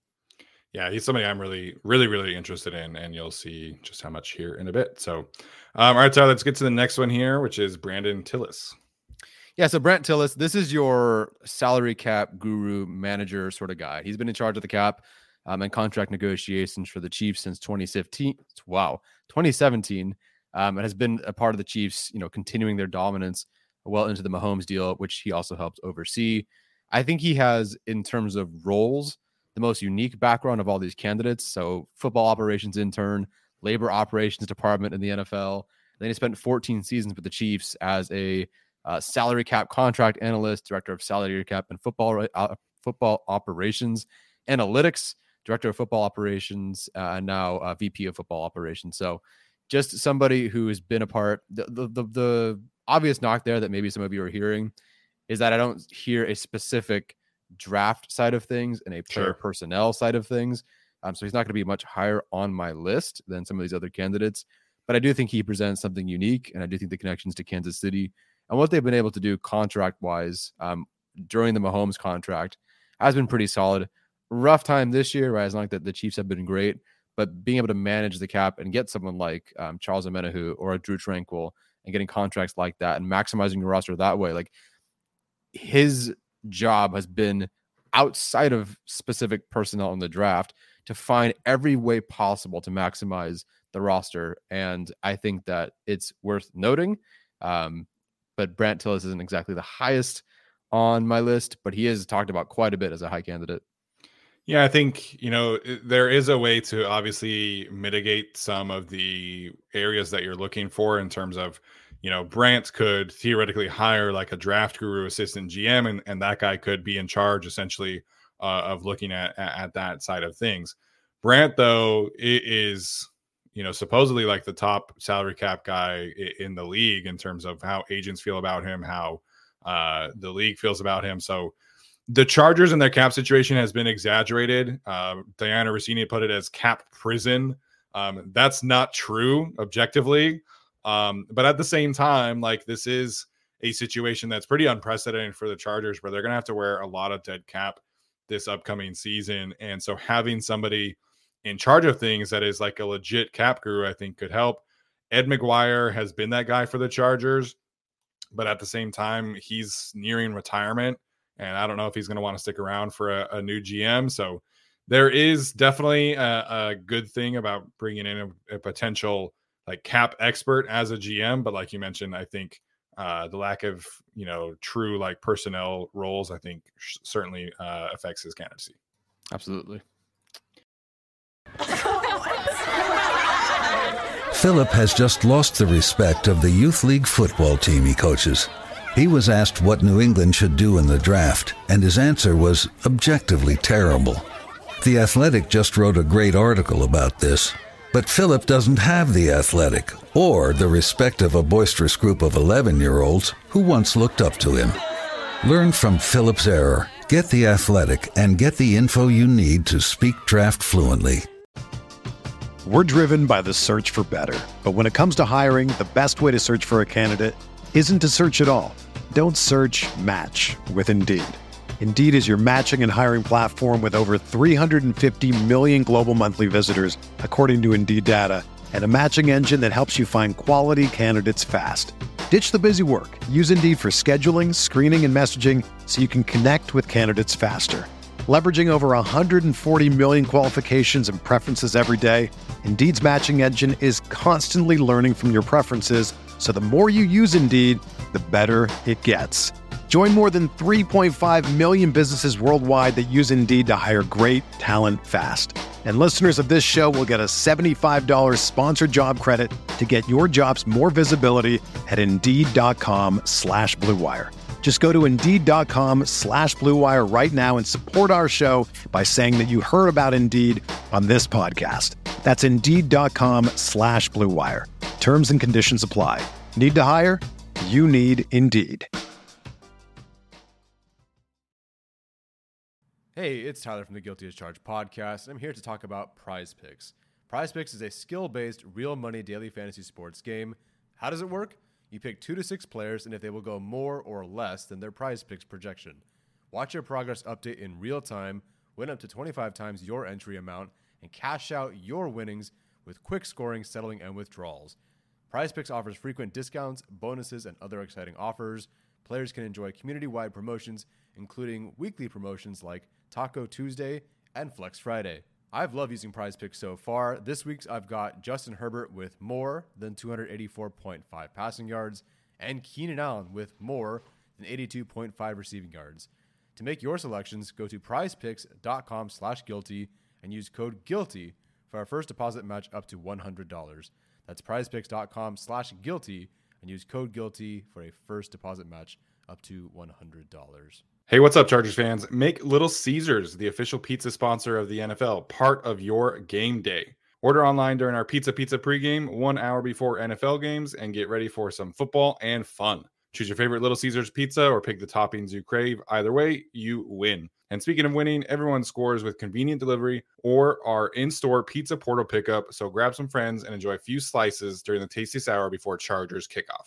Yeah, he's somebody I'm really, really, really interested in, and you'll see just how much here in a bit. So, um, all right, so let's get to the next one here, which is Brandon Tillis. Yeah, so Brant Tillis, this is your salary cap guru manager sort of guy. He's been in charge of the cap um, and contract negotiations for the Chiefs since twenty fifteen. Wow, twenty seventeen. Um, and has been a part of the Chiefs, you know, continuing their dominance well into the Mahomes deal, which he also helped oversee. I think he has, in terms of roles, the most unique background of all these candidates. So football operations intern, labor operations department in the N F L. Then he spent fourteen seasons with the Chiefs as a uh, salary cap contract analyst, director of salary cap and football uh, football operations analytics, director of football operations, uh, and now uh, V P of football operations. So just somebody who has been a part. The, the, the, the obvious knock there that maybe some of you are hearing is that I don't hear a specific draft side of things and a player Sure. personnel side of things. Um, so he's not going to be much higher on my list than some of these other candidates. But I do think he presents something unique, and I do think the connections to Kansas City and what they've been able to do contract-wise um, during the Mahomes contract has been pretty solid. Rough time this year, right? It's not like that the Chiefs have been great, but being able to manage the cap and get someone like um, Charles Omenihu or a Drew Tranquil and getting contracts like that and maximizing your roster that way, like his job has been outside of specific personnel in the draft to find every way possible to maximize the roster. And I think that it's worth noting. Um, but Brant Tillis isn't exactly the highest on my list, but he is talked about quite a bit as a high candidate. Yeah, I think, you know, there is a way to obviously mitigate some of the areas that you're looking for in terms of, you know, Brant could theoretically hire like a draft guru assistant G M, and, and that guy could be in charge essentially uh, of looking at, at that side of things. Brant, though, is, you know, supposedly like the top salary cap guy in the league in terms of how agents feel about him, how uh, the league feels about him. So the Chargers and their cap situation has been exaggerated. Uh, Diana Rossini put it as cap prison. Um, that's not true objectively. Um, but at the same time, like this is a situation that's pretty unprecedented for the Chargers, where they're going to have to wear a lot of dead cap this upcoming season. And so having somebody in charge of things that is like a legit cap guru, I think could help. Ed McGuire has been that guy for the Chargers, but at the same time, he's nearing retirement. And I don't know if he's going to want to stick around for a, a new G M. So there is definitely a, a good thing about bringing in a, a potential like cap expert as a G M. But like you mentioned, I think uh, the lack of, you know, true like personnel roles, I think sh- certainly uh, affects his candidacy. Absolutely. Philip has just lost the respect of the youth league football team he coaches. He was asked what New England should do in the draft, and his answer was objectively terrible. The Athletic just wrote a great article about this, but Philip doesn't have The Athletic or the respect of a boisterous group of eleven-year-olds who once looked up to him. Learn from Philip's error, get The Athletic, and get the info you need to speak draft fluently. We're driven by the search for better. But when it comes to hiring, the best way to search for a candidate isn't to search at all. Don't search, match with Indeed. Indeed is your matching and hiring platform with over three hundred fifty million global monthly visitors, according to Indeed data, and a matching engine that helps you find quality candidates fast. Ditch the busy work. Use Indeed for scheduling, screening, and messaging so you can connect with candidates faster. Leveraging over one hundred forty million qualifications and preferences every day, Indeed's matching engine is constantly learning from your preferences, so the more you use Indeed, the better it gets. Join more than three point five million businesses worldwide that use Indeed to hire great talent fast. And listeners of this show will get a seventy-five dollars sponsored job credit to get your jobs more visibility at Indeed.com slash Blue Wire. Just go to Indeed.com slash Blue Wire right now and support our show by saying that you heard about Indeed on this podcast. That's Indeed.com slash Blue Wire. Terms and conditions apply. Need to hire? You need Indeed. Hey, it's Tyler from the Guilty as Charged podcast, and I'm here to talk about Prize Picks. Prize Picks is a skill-based, real money daily fantasy sports game. How does it work? You pick two to six players, and if they will go more or less than their Prize Picks projection. Watch your progress update in real time, win up to twenty-five times your entry amount, and cash out your winnings with quick scoring, settling, and withdrawals. Prize Picks offers frequent discounts, bonuses, and other exciting offers. Players can enjoy community-wide promotions, including weekly promotions like Taco Tuesday and Flex Friday. I've loved using Prize Picks so far. This week's I've got Justin Herbert with more than two eighty-four point five passing yards and Keenan Allen with more than eighty-two point five receiving yards. To make your selections, go to prizepicks.com slash guilty and use code GUILTY for our first deposit match up to one hundred dollars. That's prizepicks.com slash guilty and use code GUILTY for a first deposit match up to one hundred dollars. Hey, what's up, Chargers fans? Make Little Caesars the official pizza sponsor of the N F L part of your game day. Order online during our Pizza Pizza pregame one hour before N F L games and get ready for some football and fun. Choose your favorite Little Caesars pizza or pick the toppings you crave. Either way, you win. And speaking of winning, everyone scores with convenient delivery or our in-store pizza portal pickup. So grab some friends and enjoy a few slices during the tastiest hour before Chargers kickoff.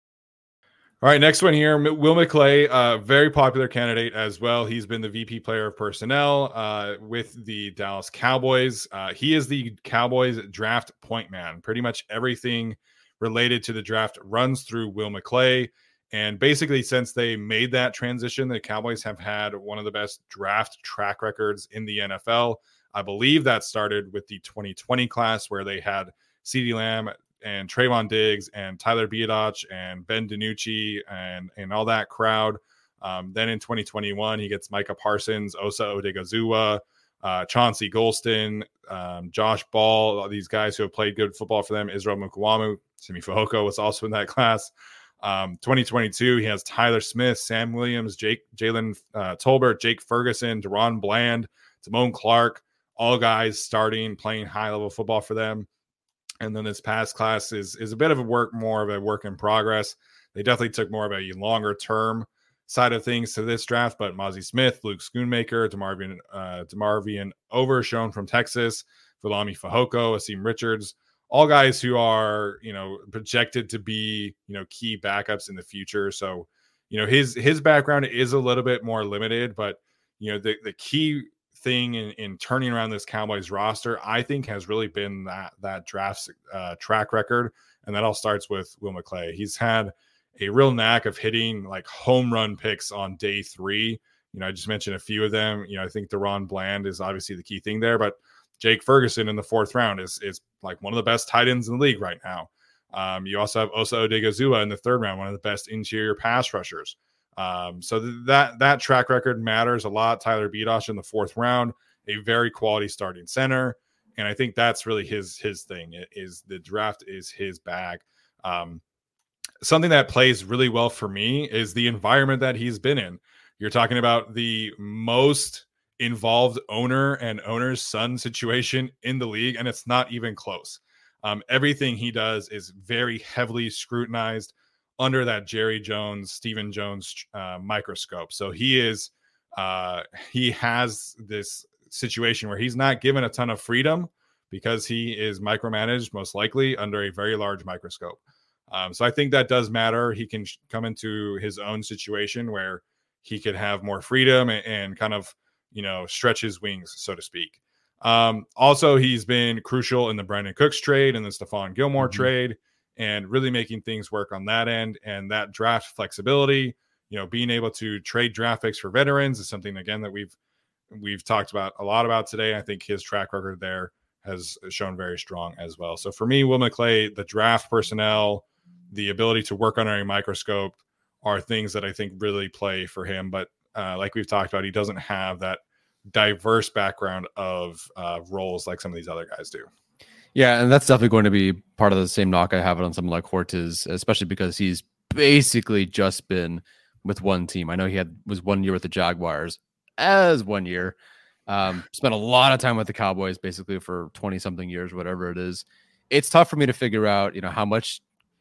All right, next one here, Will McClay, uh, very popular candidate as well. He's been the V P player of personnel uh, with the Dallas Cowboys. Uh, he is the Cowboys draft point man. Pretty much everything related to the draft runs through Will McClay. And basically, since they made that transition, the Cowboys have had one of the best draft track records in the N F L. I believe that started with the twenty twenty class where they had CeeDee Lamb and Trayvon Diggs and Tyler Biadasz and Ben DiNucci and, and all that crowd. Um, then in twenty twenty-one, he gets Micah Parsons, Osa Odigozua, uh, Chauncey Golston, um, Josh Ball, all these guys who have played good football for them. Israel Mukuamu, Simi Fehoko was also in that class. Um, twenty twenty-two, he has Tyler Smith, Sam Williams, Jake, Jalen uh, Tolbert, Jake Ferguson, Deron Bland, Damone Clark, all guys starting, playing high-level football for them. And then this past class is is a bit of a work, more of a work in progress. They definitely took more of a longer term side of things to this draft, but Mozzie Smith, Luke Schoonmaker, DeMarvion, uh, DeMarvion Overshown from Texas, Viliami Fehoko, Asim Richards, all guys who are, you know, projected to be, you know, key backups in the future. So, you know, his his background is a little bit more limited, but, you know, the, the key thing in, in turning around this Cowboys roster, I think, has really been that that draft uh, track record, and that all starts with Will McClay. He's had a real knack of hitting like home run picks on day three. You know, I just mentioned a few of them. You know, I think Deron Bland is obviously the key thing there, but Jake Ferguson in the fourth round is is like one of the best tight ends in the league right now. Um, you also have Osa Odigozua in the third round, one of the best interior pass rushers. Um, so th- that that track record matters a lot. Tyler Biadasz in the fourth round, a very quality starting center, and I think that's really his his thing. It is the draft is his bag. Um, something that plays really well for me is the environment that he's been in. You're talking about the most involved owner and owner's son situation in the league, and it's not even close. Um, everything he does is very heavily scrutinized under that Jerry Jones, Stephen Jones uh, microscope. So he is, uh, he has this situation where he's not given a ton of freedom because he is micromanaged, most likely under a very large microscope. Um, so I think that does matter. He can sh- come into his own situation where he could have more freedom and, and kind of, you know, stretch his wings, so to speak. Um, also, he's been crucial in the Brandon Cooks trade and the Stephon Gilmore mm-hmm. trade, and really making things work on that end. And that draft flexibility, you know, being able to trade draft picks for veterans is something, again, that we've we've talked about a lot about today. I think his track record there has shown very strong as well. So for me, Will McClay, the draft personnel, the ability to work under a microscope are things that I think really play for him. But uh, like we've talked about, he doesn't have that diverse background of uh, roles like some of these other guys do. Yeah, and that's definitely going to be part of the same knock I have on someone like Hortiz, especially because he's basically just been with one team. I know he had was one year with the Jaguars as one year. Um, spent a lot of time with the Cowboys, basically for twenty something years, whatever it is. It's tough for me to figure out, you know, how much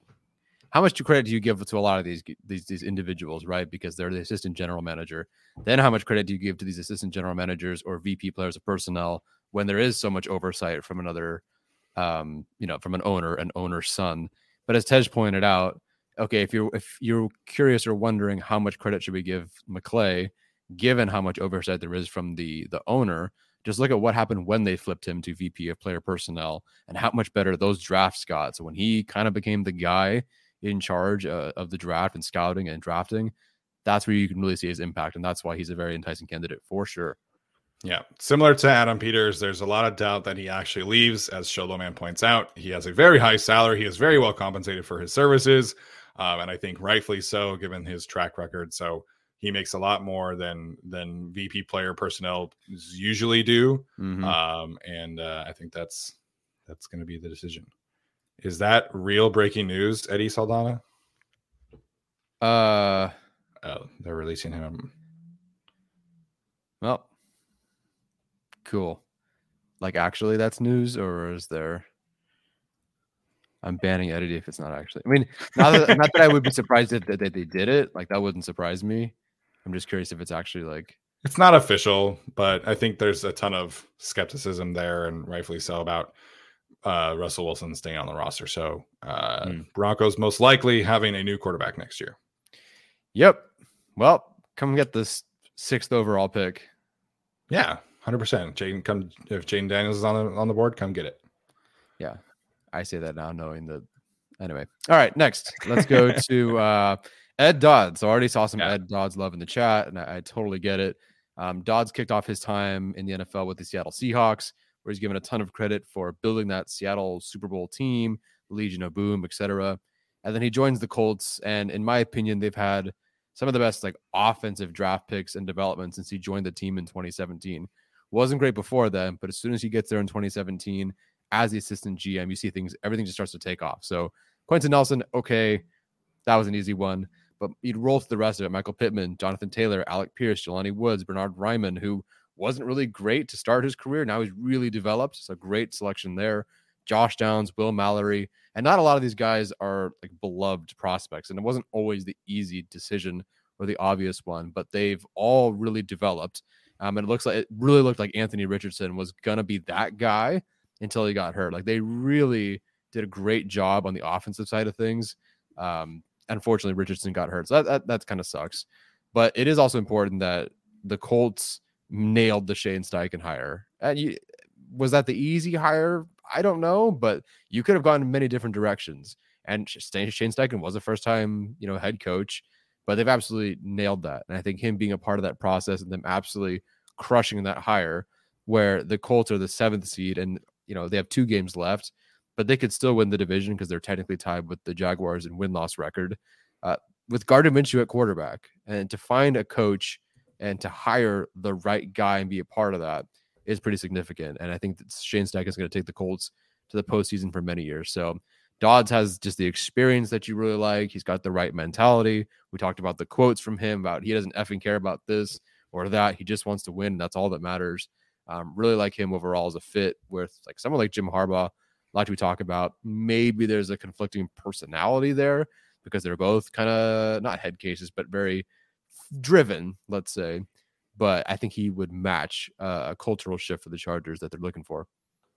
how much credit do you give to a lot of these these these individuals, right? Because they're the assistant general manager. Then how much credit do you give to these assistant general managers or V P players of personnel when there is so much oversight from another, um, you know, from an owner, an owner's son? But as Tej pointed out, okay, if you're if you're curious or wondering how much credit should we give McClay, given how much oversight there is from the the owner, just look at what happened when they flipped him to V P of player personnel and how much better those drafts got. So when he kind of became the guy, in charge uh, of the draft and scouting and drafting, that's where you can really see his impact. And that's why he's a very enticing candidate for sure. Yeah. Similar to Adam Peters, there's a lot of doubt that he actually leaves. As Sholoman points out, he has a very high salary. He is very well compensated for his services. Um, and I think rightfully so, given his track record. So he makes a lot more than than V P player personnel usually do. Mm-hmm. Um, and uh, I think that's that's going to be the decision. Is that real breaking news, Eddie Saldana? Uh, oh, they're releasing him. Well, cool. Like, actually, that's news, or is there? I'm banning Eddie if it's not actually. I mean, not that, not that I would be surprised if that they, they did it. Like, that wouldn't surprise me. I'm just curious if it's actually like. It's not official, but I think there's a ton of skepticism there, and rightfully so, about uh, Russell Wilson staying on the roster. So uh, mm. Broncos most likely having a new quarterback next year. Yep. Well, come get this sixth overall pick. Yeah, one hundred percent. Jaden, come if Jaden Daniels is on the on the board, come get it. Yeah, I say that now, knowing that. Anyway, all right. Next, let's go to uh, Ed Dodds. So I already saw some yeah. Ed Dodds love in the chat, and I, I totally get it. Um, Dodds kicked off his time in the N F L with the Seattle Seahawks, where he's given a ton of credit for building that Seattle Super Bowl team, Legion of Boom, et cetera. And then he joins the Colts, and in my opinion, they've had some of the best like offensive draft picks and development since he joined the team in twenty seventeen. Wasn't great before then, but as soon as he gets there in twenty seventeen as the assistant G M, you see things, everything just starts to take off. So Quentin Nelson, okay, that was an easy one, but you'd roll through the rest of it. Michael Pittman, Jonathan Taylor, Alec Pierce, Jelani Woods, Bernard Ryman, who wasn't really great to start his career. Now he's really developed. It's a great selection there. Josh Downs, Will Mallory, and not a lot of these guys are like beloved prospects. And it wasn't always the easy decision or the obvious one, but they've all really developed. Um, and it looks like it really looked like Anthony Richardson was going to be that guy until he got hurt. Like they really did a great job on the offensive side of things. Um, unfortunately, Richardson got hurt. So that, that, that kind of sucks. But it is also important that the Colts nailed the Shane Steichen hire. And you, was that the easy hire? I don't know, but you could have gone in many different directions. And Shane Steichen was a first-time, you know, head coach, but they've absolutely nailed that. And I think him being a part of that process and them absolutely crushing that hire, where the Colts are the seventh seed and, you know, they have two games left, but they could still win the division because they're technically tied with the Jaguars in win-loss record. Uh, with Gardner Minshew at quarterback, and to find a coach and to hire the right guy and be a part of that is pretty significant. And I think that Shane Steichen is going to take the Colts to the postseason for many years. So Dodds has just the experience that you really like. He's got the right mentality. We talked about the quotes from him about he doesn't effing care about this or that. He just wants to win. That's all that matters. Um, really like him overall as a fit with like someone like Jim Harbaugh. Like we talk about, maybe there's a conflicting personality there because they're both kind of not head cases, but very driven, let's say. But I think he would match uh, a cultural shift for the Chargers that they're looking for.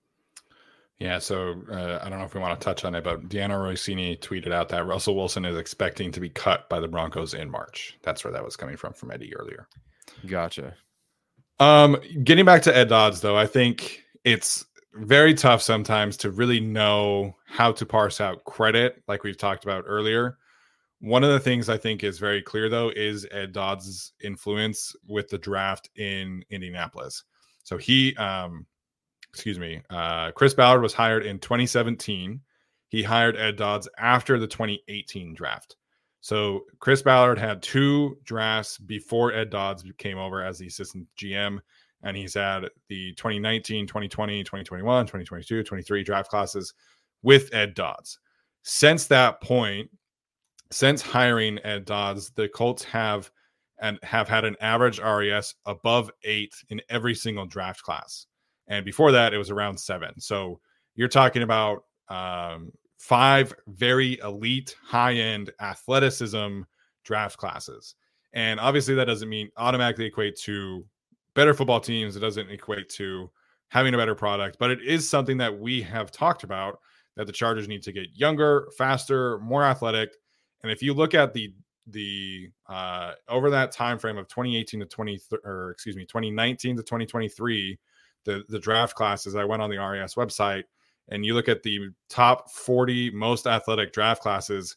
Yeah, so uh, I don't know if we want to touch on it, but Deanna Rossini tweeted out that Russell Wilson is expecting to be cut by the Broncos in March. That's where that was coming from, from Eddie earlier. Gotcha. Um, getting back to Ed Dodds, though, I think it's very tough sometimes to really know how to parse out credit, like we've talked about earlier. One of the things I think is very clear, though, is Ed Dodds' influence with the draft in Indianapolis. So he, um, excuse me, uh, Chris Ballard was hired in twenty seventeen. He hired Ed Dodds after the twenty eighteen draft. So Chris Ballard had two drafts before Ed Dodds came over as the assistant G M. And he's had the twenty nineteen, twenty twenty, twenty twenty-one, twenty twenty-two, twenty-three draft classes with Ed Dodds. Since that point, since hiring Ed Dodds, the Colts have and have had an average R A S above eight in every single draft class. And before that, it was around seven. So you're talking about um, five very elite, high-end athleticism draft classes. And obviously that doesn't mean automatically equate to better football teams. It doesn't equate to having a better product. But it is something that we have talked about, that the Chargers need to get younger, faster, more athletic. And if you look at the the uh, over that time frame of twenty eighteen to twenty, or excuse me, twenty nineteen to twenty twenty-three, the the draft classes, I went on the R A S website, and you look at the top forty most athletic draft classes,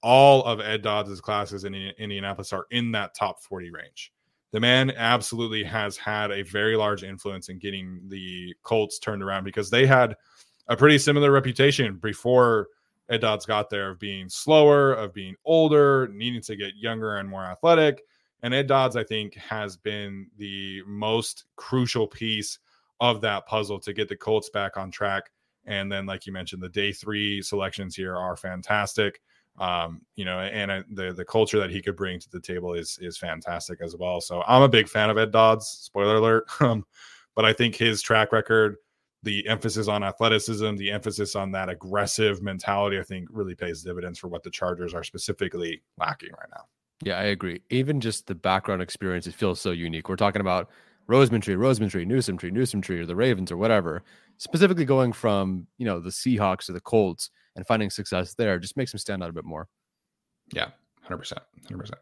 all of Ed Dodds' classes in Indianapolis are in that top forty range. The man absolutely has had a very large influence in getting the Colts turned around, because they had a pretty similar reputation before Ed Dodds got there of being slower, of being older, needing to get younger and more athletic. And Ed Dodds, I think, has been the most crucial piece of that puzzle to get the Colts back on track. And then, like you mentioned, the day three selections here are fantastic. Um, you know, and uh, the the culture that he could bring to the table is is fantastic as well. So I'm a big fan of Ed Dodds. Spoiler alert. Um, but I think his track record, the emphasis on athleticism, the emphasis on that aggressive mentality, I think really pays dividends for what the Chargers are specifically lacking right now. Yeah, I agree. Even just the background experience, it feels so unique. We're talking about Roseman Tree, Roseman Tree, Newsom Tree, Newsom Tree, or the Ravens or whatever. Specifically going from, you know, the Seahawks to the Colts and finding success there just makes him stand out a bit more. Yeah, one hundred percent. one hundred percent.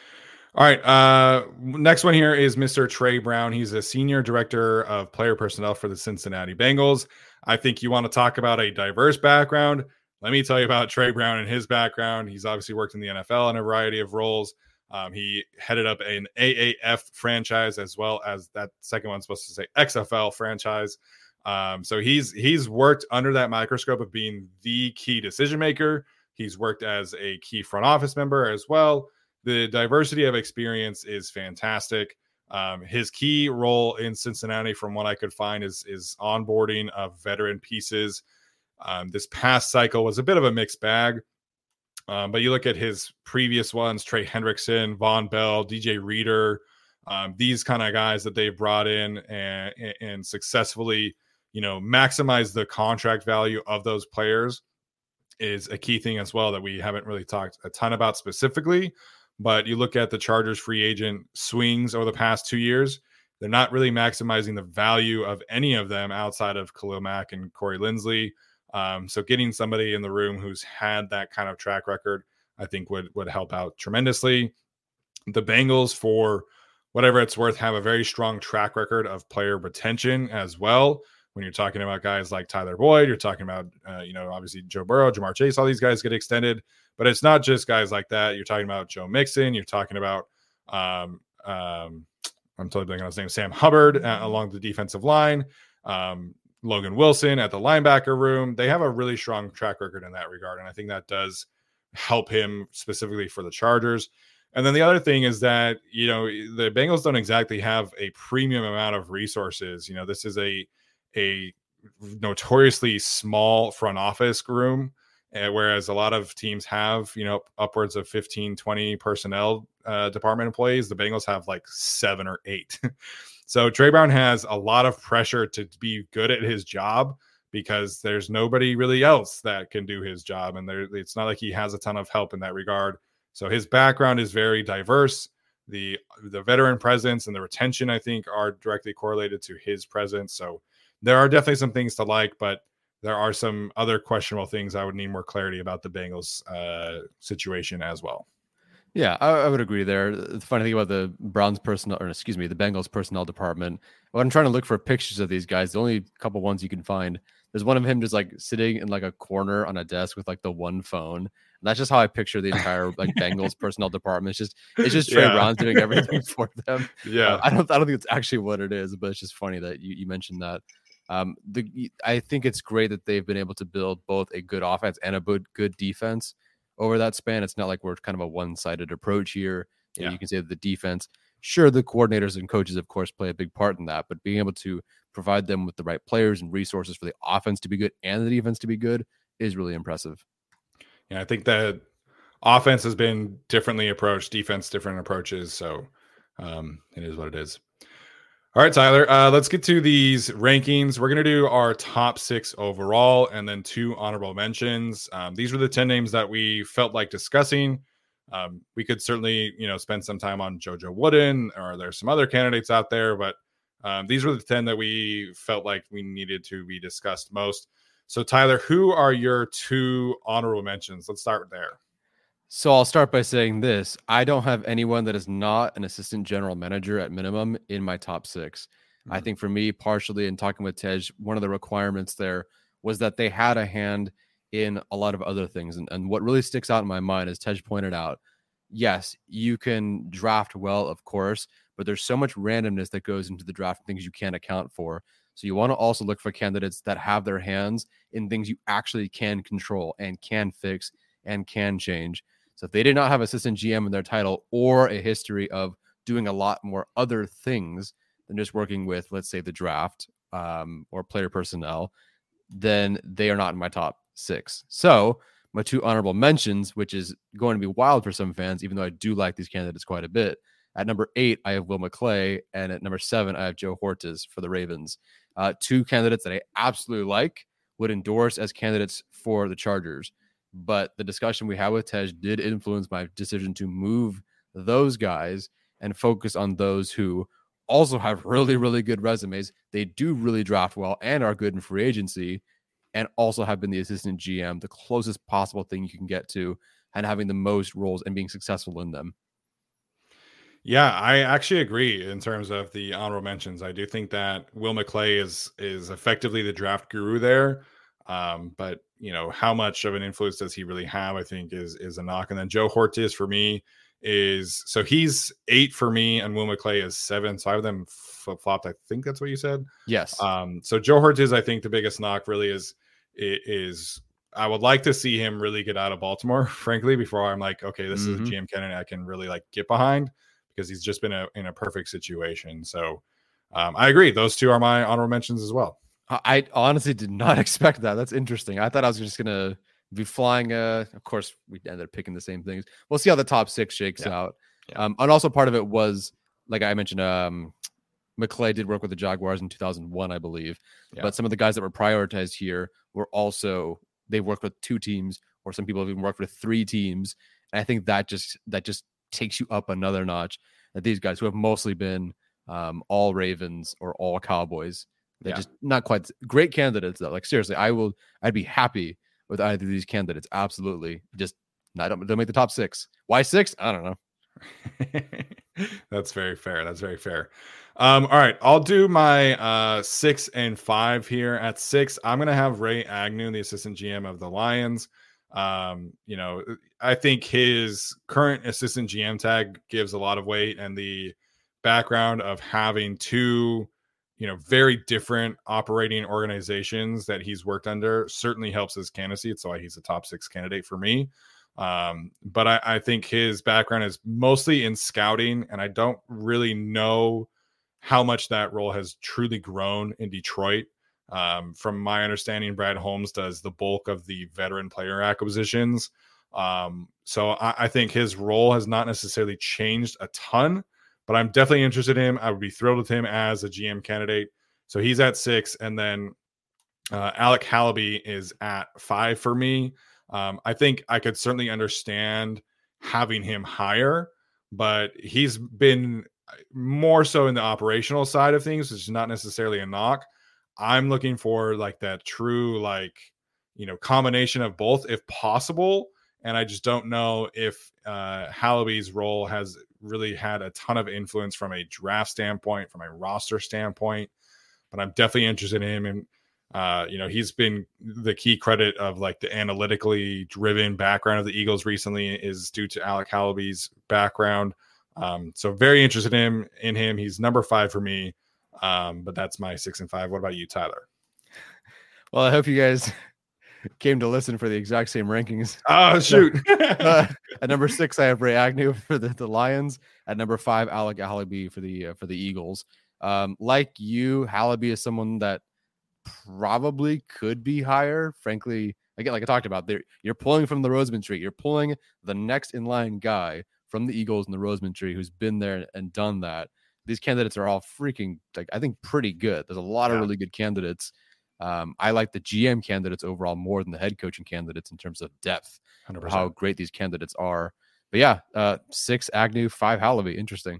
All right. Uh, next one here is Mister Trey Brown. He's a senior director of player personnel for the Cincinnati Bengals. I think you want to talk about a diverse background. Let me tell you about Trey Brown and his background. He's obviously worked in the N F L in a variety of roles. Um, he headed up an A A F franchise, as well as that second one's supposed to say X F L franchise. Um, so he's he's worked under that microscope of being the key decision maker. He's worked as a key front office member as well. The diversity of experience is fantastic. Um, his key role in Cincinnati, from what I could find, is is onboarding of veteran pieces. Um, this past cycle was a bit of a mixed bag. Um, but you look at his previous ones, Trey Hendrickson, Von Bell, D J Reader, um, these kind of guys that they've brought in and, and successfully, you know, maximize the contract value of those players is a key thing as well that we haven't really talked a ton about specifically. But you look at the Chargers free agent swings over the past two years, they're not really maximizing the value of any of them outside of Khalil Mack and Corey Linsley. Um, so getting somebody in the room who's had that kind of track record, I think would, would help out tremendously. The Bengals, for whatever it's worth, have a very strong track record of player retention as well. When you're talking about guys like Tyler Boyd, you're talking about, uh, you know, obviously Joe Burrow, Jamar Chase, all these guys get extended, but it's not just guys like that. You're talking about Joe Mixon. You're talking about, um, um, I'm totally blanking on his name, Sam Hubbard uh, along the defensive line. Um, Logan Wilson at the linebacker room. They have a really strong track record in that regard. And I think that does help him specifically for the Chargers. And then the other thing is that, you know, the Bengals don't exactly have a premium amount of resources. You know, this is a, a notoriously small front office room, uh, whereas a lot of teams have, you know, upwards of fifteen, twenty personnel uh, department employees. The Bengals have like seven or eight. So Trey Brown has a lot of pressure to be good at his job because there's nobody really else that can do his job. And there, it's not like he has a ton of help in that regard. So his background is very diverse. The, the veteran presence and the retention, I think, are directly correlated to his presence. So there are definitely some things to like, but there are some other questionable things I would need more clarity about the Bengals uh, situation as well. Yeah, I, I would agree there. The funny thing about the Browns personnel, or excuse me, the Bengals personnel department, when I'm trying to look for pictures of these guys, the only couple ones you can find, there's one of him just like sitting in like a corner on a desk with like the one phone. And that's just how I picture the entire like Bengals personnel department. It's just it's just Trey yeah. Brown doing everything for them. Yeah, uh, I don't I don't think it's actually what it is, but it's just funny that you, you mentioned that. Um, the I think it's great that they've been able to build both a good offense and a good good defense over that span. It's not like we're kind of a one-sided approach here. Yeah. You can say that the defense, sure, the coordinators and coaches, of course, play a big part in that, but being able to provide them with the right players and resources for the offense to be good and the defense to be good is really impressive. Yeah, I think that offense has been differently approached, defense different approaches. So um, it is what it is. All right, Tyler, uh, let's get to these rankings. We're going to do our top six overall and then two honorable mentions. Um, these were the ten names that we felt like discussing. Um, we could certainly, you know, spend some time on JoJo Wooden, or there's some other candidates out there, but um, these were the ten that we felt like we needed to be discussed most. So, Tyler, who are your two honorable mentions? Let's start there. So I'll start by saying this. I don't have anyone that is not an assistant general manager at minimum in my top six. Mm-hmm. I think for me, partially in talking with Tej, one of the requirements there was that they had a hand in a lot of other things. And, and what really sticks out in my mind, as Tej pointed out, yes, you can draft well, of course, but there's so much randomness that goes into the draft, things you can't account for. So you want to also look for candidates that have their hands in things you actually can control and can fix and can change. So if they did not have assistant G M in their title or a history of doing a lot more other things than just working with, let's say, the draft um, or player personnel, then they are not in my top six. So my two honorable mentions, which is going to be wild for some fans, even though I do like these candidates quite a bit. At number eight, I have Will McClay, and at number seven, I have Joe Hortiz for the Ravens. Uh, two candidates that I absolutely like, would endorse as candidates for the Chargers. But the discussion we had with Tej did influence my decision to move those guys and focus on those who also have really, really good resumes. They do really draft well and are good in free agency, and also have been the assistant G M, the closest possible thing you can get to, and having the most roles and being successful in them. Yeah, I actually agree in terms of the honorable mentions. I do think that Will McClay is is effectively the draft guru there. Um, but you know, how much of an influence does he really have, I think is is a knock. And then Joe Hortiz for me is, so he's eight for me and Will McClay is seven. So I have them flip-flopped. I think that's what you said. Yes. Um, so Joe Hortiz, I think the biggest knock really is is I would like to see him really get out of Baltimore, frankly, before I'm like, okay, this mm-hmm. is a G M candidate I can really like get behind, because he's just been a, in a perfect situation. So um, I agree. Those two are my honorable mentions as well. I honestly did not expect that. That's interesting. I thought I was just going to be flying. Uh, of course, we ended up picking the same things. We'll see how the top six shakes yeah. out. Yeah. Um, and also part of it was, like I mentioned, um, McClay did work with the Jaguars in two thousand one, I believe. Yeah. But some of the guys that were prioritized here were also, they worked with two teams, or some people have even worked with three teams. And I think that just, that just takes you up another notch. That these guys who have mostly been um, all Ravens or all Cowboys, they're yeah. just not quite great candidates though. Like seriously, I will, I'd be happy with either of these candidates. Absolutely. Just not, don't, don't make the top six. Why six? I don't know. That's very fair. That's very fair. Um, all right. I'll do my uh, six and five here. At six, I'm going to have Ray Agnew, the assistant G M of the Lions. Um, you know, I think his current assistant G M tag gives a lot of weight, and the background of having two, you know, very different operating organizations that he's worked under certainly helps his candidacy. It's why he's a top six candidate for me. Um, but I, I think his background is mostly in scouting, and I don't really know how much that role has truly grown in Detroit. Um, from my understanding, Brad Holmes does the bulk of the veteran player acquisitions. Um, so I, I think his role has not necessarily changed a ton, but I'm definitely interested in him. I would be thrilled with him as a G M candidate. So he's at six. And then uh, Alec Halaby is at five for me. Um, I think I could certainly understand having him higher, but he's been more so in the operational side of things, which is not necessarily a knock. I'm looking for like that true, like, you know, combination of both if possible. And I just don't know if uh, Halaby's role has really had a ton of influence from a draft standpoint, from a roster standpoint, but I'm definitely interested in him. And, uh, you know, he's been the key credit of like the analytically driven background of the Eagles recently is due to Alec Halaby's background. Um, so very interested in him, in him. He's number five for me. Um, but that's my six and five. What about you, Tyler? Well, I hope you guys came to listen for the exact same rankings. Oh, shoot. uh, at number six, I have Ray Agnew for the, the Lions. At number five, Alec Halaby for the uh, for the Eagles. Um, like you, Halaby is someone that probably could be higher. Frankly, again, like I talked about, there you're pulling from the Roseman tree. You're pulling the next in line guy from the Eagles in the Roseman tree who's been there and done that. These candidates are all freaking, like, I think pretty good. There's a lot yeah. of really good candidates. Um, I like the G M candidates overall more than the head coaching candidates in terms of depth, one hundred percent. How great these candidates are. But yeah, uh, six Agnew, five Halaby. Interesting.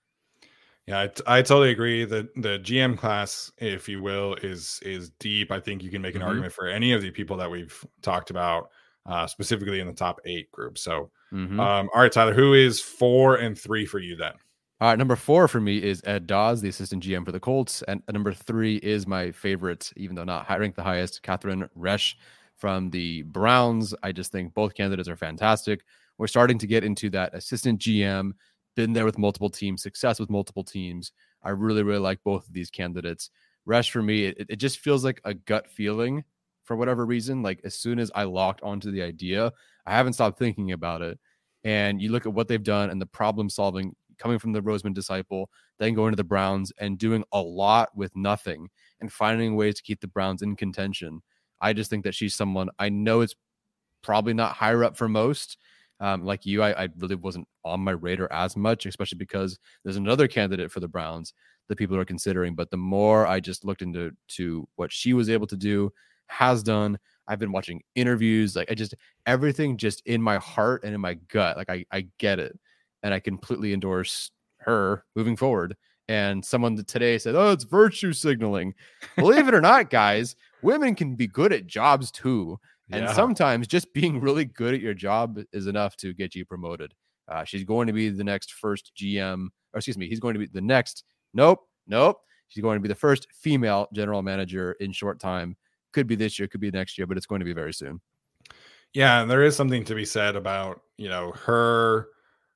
Yeah, I, t- I totally agree. The the G M class, if you will, is is deep. I think you can make an mm-hmm. argument for any of the people that we've talked about, uh, specifically in the top eight group. So, mm-hmm. um, all right, Tyler, who is four and three for you then? All right, number four for me is Ed Dawes, the assistant G M for the Colts. And number three is my favorite, even though not high, ranked the highest, Catherine Resch From the Browns, I just think both candidates are fantastic. We're starting to get into that assistant G M, been there with multiple teams, success with multiple teams. I really, really like both of these candidates. Resh, for me, it, it just feels like a gut feeling for whatever reason. Like as soon as I locked onto the idea, I haven't stopped thinking about it. And you look at what they've done and the problem solving coming from the Roseman disciple, then going to the Browns and doing a lot with nothing and finding ways to keep the Browns in contention. I just think that she's someone, I know it's probably not higher up for most. Um, like you, I, I really wasn't on my radar as much, especially because there's another candidate for the Browns that people are considering. But the more I just looked into to what she was able to do, has done, I've been watching interviews, like I just, everything just in my heart and in my gut, like I, I get it. And I completely endorse her moving forward. And someone today said, oh, it's virtue signaling. Believe it or not, guys, women can be good at jobs too. And Yeah. sometimes just being really good at your job is enough to get you promoted. Uh, she's going to be the next first G M, or excuse me, he's going to be the next. Nope, nope. She's going to be the first female general manager in short time. Could be this year, could be next year, but it's going to be very soon. Yeah, and there is something to be said about, you know, her,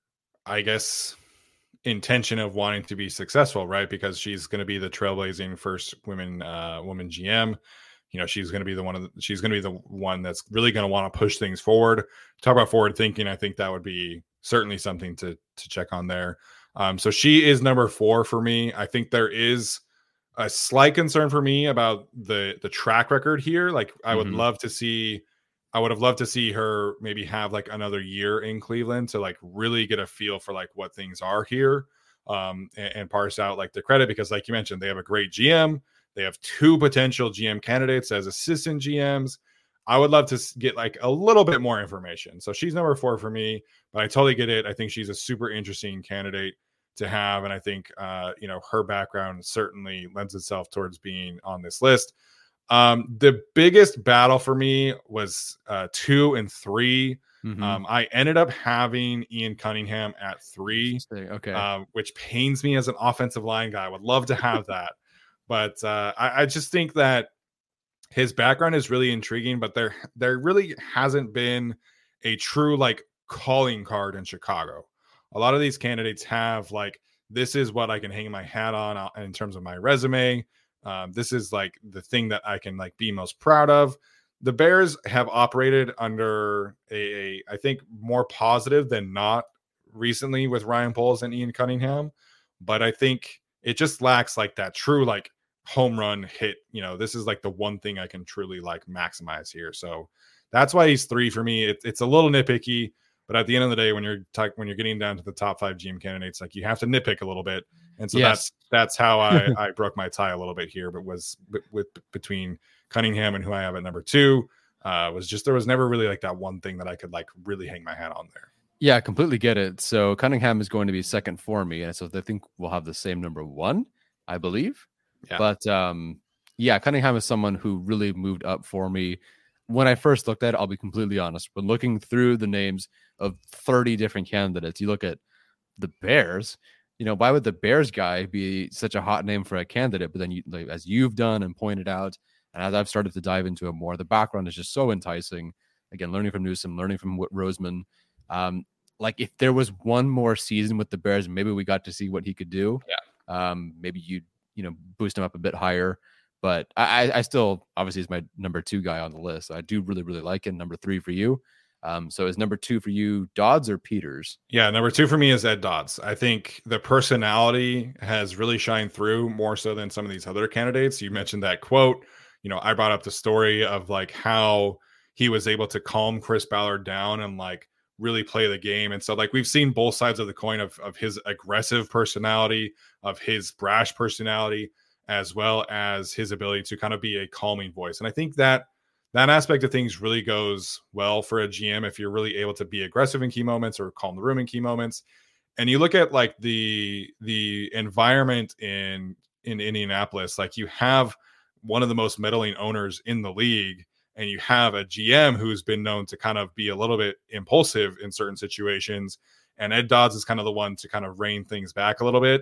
I guess, intention of wanting to be successful, right? Because she's going to be the trailblazing first women, uh, woman G M. You know, she's going to be the one of the, she's going to be the one that's really going to want to push things forward. Talk about forward thinking. I think that would be certainly something to to check on there. Um, so she is number four for me. I think there is a slight concern for me about the the track record here. Like I would Mhm. love to see, I would have loved to see her maybe have like another year in Cleveland to like really get a feel for like what things are here, um, and, and parse out like the credit, because like you mentioned, they have a great G M. They have two potential G M candidates as assistant G Ms. I would love to s- get like a little bit more information. So she's number four for me, but I totally get it. I think she's a super interesting candidate to have. And I think, uh, you know, her background certainly lends itself towards being on this list. Um, the biggest battle for me was uh, two and three. Mhm. Um, I ended up having Ian Cunningham at three, Interesting. Okay. um, which pains me as an offensive line guy. I would love to have that. But uh, I, I just think that his background is really intriguing, but there there really hasn't been a true like calling card in Chicago. A lot of these candidates have like, this is what I can hang my hat on uh, in terms of my resume. Um, this is like the thing that I can like be most proud of. The Bears have operated under a, a I think more positive than not recently with Ryan Poles and Ian Cunningham, but I think it just lacks like that true like home run hit. You know, this is like the one thing I can truly like maximize here. So that's why he's three for me. It, it's a little nitpicky, but at the end of the day, when you're t- when you're getting down to the top five G M candidates, like you have to nitpick a little bit. And so Yes. that's that's how I, I broke my tie a little bit here, but was b- with between Cunningham and who I have at number two. Uh, was just there was never really like that one thing that I could like really hang my hat on there. Yeah, I completely get it. So Cunningham is going to be second for me. And so I think we'll have the same number one, I believe. Yeah. But um, yeah, Cunningham is someone who really moved up for me. When I first looked at it, I'll be completely honest. When looking through the names of thirty different candidates, you look at the Bears, you know, why would the Bears guy be such a hot name for a candidate? But then you, like, as you've done and pointed out, and as I've started to dive into it more, the background is just so enticing. Again, learning from Newsom, learning from Whit Roseman. Um, like if there was one more season with the Bears, maybe we got to see what he could do. Yeah. Um, maybe you you know boost him up a bit higher. But I, I still obviously is my number two guy on the list. I do really really like him. Number three for you. Um, so is number two for you Dodds or Peters? Yeah, number two for me is Ed Dodds. I think the personality has really shined through more so than some of these other candidates. You mentioned that quote. You know, I brought up the story of like how he was able to calm Chris Ballard down and like really play the game. And so like we've seen both sides of the coin of, of his aggressive personality, of his brash personality, as well as his ability to kind of be a calming voice. And I think that that aspect of things really goes well for a G M if you're really able to be aggressive in key moments or calm the room in key moments. And you look at like the the environment in in Indianapolis, like you have one of the most meddling owners in the league, and you have a G M who's been known to kind of be a little bit impulsive in certain situations. And Ed Dodds is kind of the one to kind of rein things back a little bit.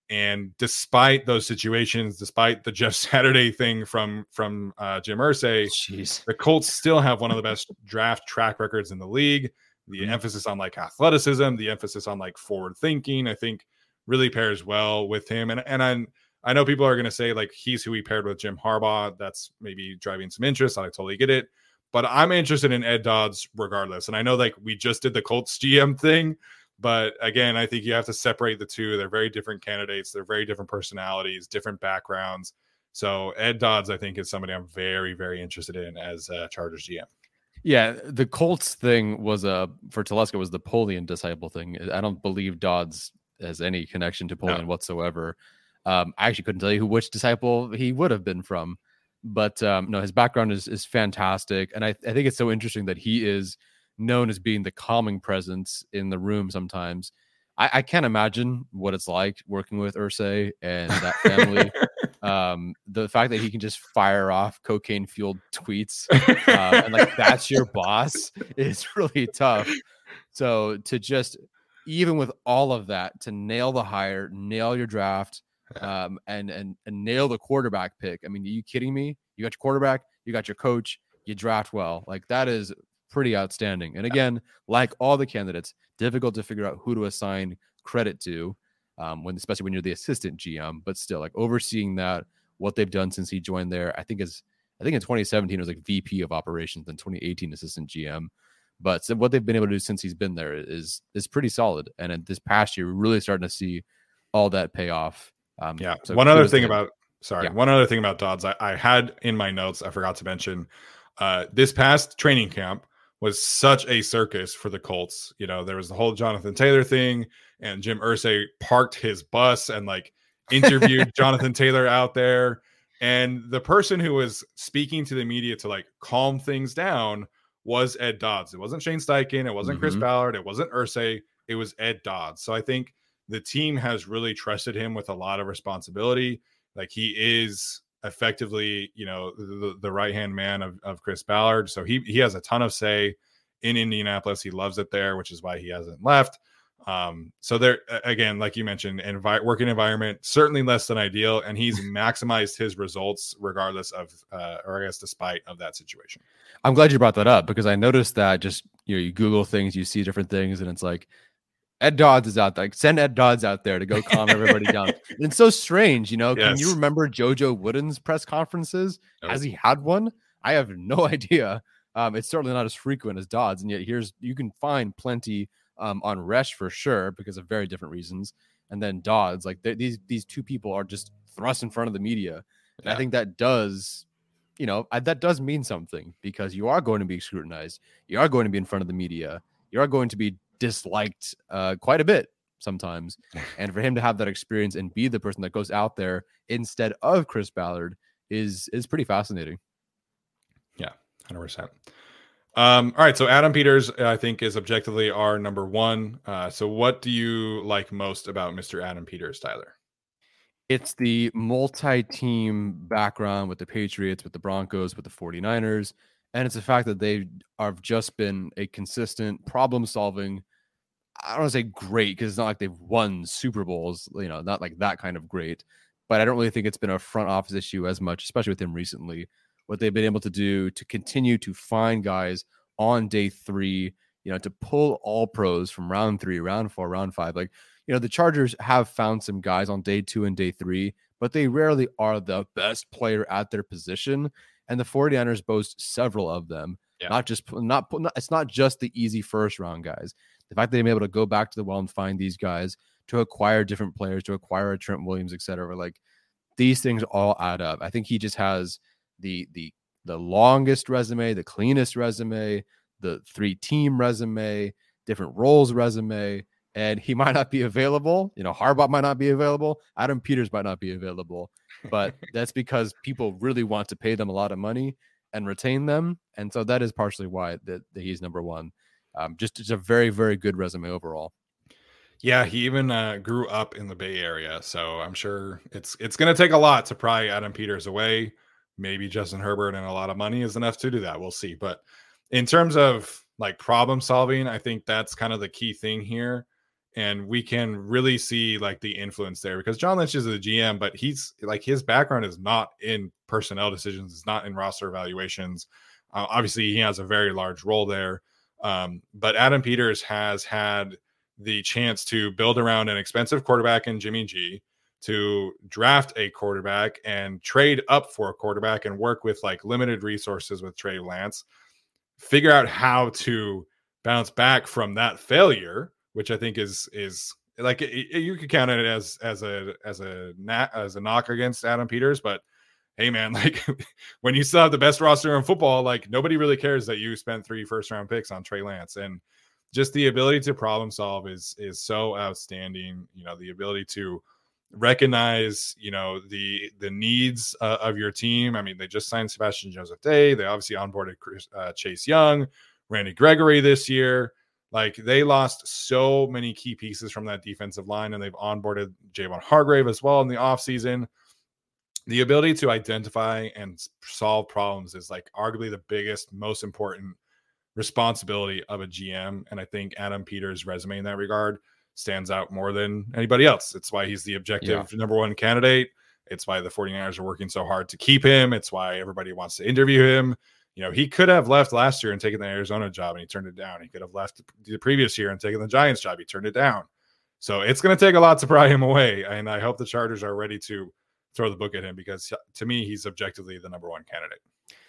And despite those situations, despite the Jeff Saturday thing from from uh, Jim Irsay, Jeez. the Colts still have one of the best draft track records in the league. The mm-hmm. emphasis on like athleticism, the emphasis on like forward thinking, I think really pairs well with him. And and I I know people are going to say like he's who he paired with Jim Harbaugh. That's maybe driving some interest. I totally get it. But I'm interested in Ed Dodds regardless. And I know like we just did the Colts G M thing. But again, I think you have to separate the two. They're very different candidates. They're very different personalities, different backgrounds. So Ed Dodds, I think, is somebody I'm very, very interested in as a Chargers G M. Yeah, the Colts thing was a for Telesco was the Polian disciple thing. I don't believe Dodds has any connection to Polian no. whatsoever. Um, I actually couldn't tell you who which disciple he would have been from. But um, no, his background is is fantastic, and I, I think it's so interesting that he is known as being the calming presence in the room sometimes. I, I can't imagine what it's like working with Irsay and that family. um, the fact that he can just fire off cocaine-fueled tweets uh, and like that's your boss is really tough. So to just, even with all of that, to nail the hire, nail your draft, um, and, and, and nail the quarterback pick. I mean, are you kidding me? You got your quarterback, you got your coach, you draft well. Like that is pretty outstanding. And again, like all the candidates, difficult to figure out who to assign credit to, um, when especially when you're the assistant G M. But still, like overseeing that, what they've done since he joined there, I think is, I think in twenty seventeen it was like V P of operations, then twenty eighteen assistant G M. But so what they've been able to do since he's been there is is pretty solid. And in this past year, we're really starting to see all that pay off. Um, yeah. So one other thing about sorry, yeah. one other thing about Dodds, I, I had in my notes, I forgot to mention, uh, this past training camp was such a circus for the Colts. You know, there was the whole Jonathan Taylor thing, and Jim Irsay parked his bus and like interviewed Jonathan Taylor out there. And the person who was speaking to the media to like calm things down was Ed Dodds. It wasn't Shane Steichen. It wasn't mm-hmm. Chris Ballard. It wasn't Irsay. It was Ed Dodds. So I think the team has really trusted him with a lot of responsibility. Like he is effectively, you know, the, the right-hand man of, of Chris Ballard. So he, he has a ton of say in Indianapolis. He loves it there, which is why he hasn't left. Um, so there, again, like you mentioned, envi- working environment, certainly less than ideal. And he's maximized his results regardless of, uh, or I guess, despite of that situation. I'm glad you brought that up because I noticed that just, you know, you Google things, you see different things, and it's like, Ed Dodds is out there. Like, send Ed Dodds out there to go calm everybody down. And it's so strange, you know. Yes. Can you remember JoJo Wooden's press conferences? Nope. Has he had one? I have no idea. Um, it's certainly not as frequent as Dodds, and yet here's you can find plenty um, on Resch for sure because of very different reasons. And then Dodds, like these these two people are just thrust in front of the media, and yeah. I think that does, you know, I, that does mean something because you are going to be scrutinized. You are going to be in front of the media. You are going to be disliked uh, quite a bit sometimes. And for him to have that experience and be the person that goes out there instead of Chris Ballard is is pretty fascinating. Yeah, one hundred percent. Um, all right, so Adam Peters, I think, is objectively our number one. Uh, so what do you like most about Mister Adam Peters, Tyler? It's the multi-team background with the Patriots, with the Broncos, with the 49ers. And it's the fact that they have just been a consistent problem-solving. I don't want to say great because it's not like they've won Super Bowls, you know, not like that kind of great. But I don't really think it's been a front office issue as much, especially with him recently. What they've been able to do to continue to find guys on day three, you know, to pull all pros from round three, round four, round five. Like, you know, the Chargers have found some guys on day two and day three, but they rarely are the best player at their position. And the 49ers boast several of them. Yeah. Not just not, not it's not just the easy first round guys. The fact that they've been able to go back to the well and find these guys to acquire different players, to acquire a Trent Williams, et cetera. Like these things all add up. I think he just has the the the longest resume, the cleanest resume, the three team resume, different roles resume. And he might not be available. You know, Harbaugh might not be available. Adam Peters might not be available. But that's because people really want to pay them a lot of money and retain them. And so that is partially why that, that he's number one. Um, just, just a very, very good resume overall. Yeah, he even uh, grew up in the Bay Area. So I'm sure it's it's going to take a lot to pry Adam Peters away. Maybe Justin Herbert and a lot of money is enough to do that. We'll see. But in terms of like problem solving, I think that's kind of the key thing here. and we can really see like the influence there, because John Lynch is the G M, but he's like, his background is not in personnel decisions. It's not in roster evaluations. Uh, obviously he has a very large role there. Um, but Adam Peters has had the chance to build around an expensive quarterback in Jimmy G, to draft a quarterback and trade up for a quarterback and work with like limited resources with Trey Lance, figure out how to bounce back from that failure, which I think is is like it, it, you could count it as as a as a as a knock against Adam Peters, but hey man, like when you still have the best roster in football, like nobody really cares that you spent three first round picks on Trey Lance. And just the ability to problem solve is is so outstanding. You know, the ability to recognize, you know, the the needs uh, of your team. I mean, they just signed Sebastian Joseph Day. They obviously onboarded Chris, uh, Chase Young, Randy Gregory this year. Like, they lost so many key pieces from that defensive line, and they've onboarded Javon Hargrave as well in the offseason. The ability to identify and solve problems is like arguably the biggest, most important responsibility of a G M. And I think Adam Peters' resume in that regard stands out more than anybody else. It's why he's the objective yeah. number one candidate. It's why the 49ers are working so hard to keep him. It's why everybody wants to interview him. You know, he could have left last year and taken the Arizona job, and he turned it down. He could have left the previous year and taken the Giants job. He turned it down. So it's going to take a lot to pry him away. And I hope the Chargers are ready to throw the book at him, because to me, he's objectively the number one candidate.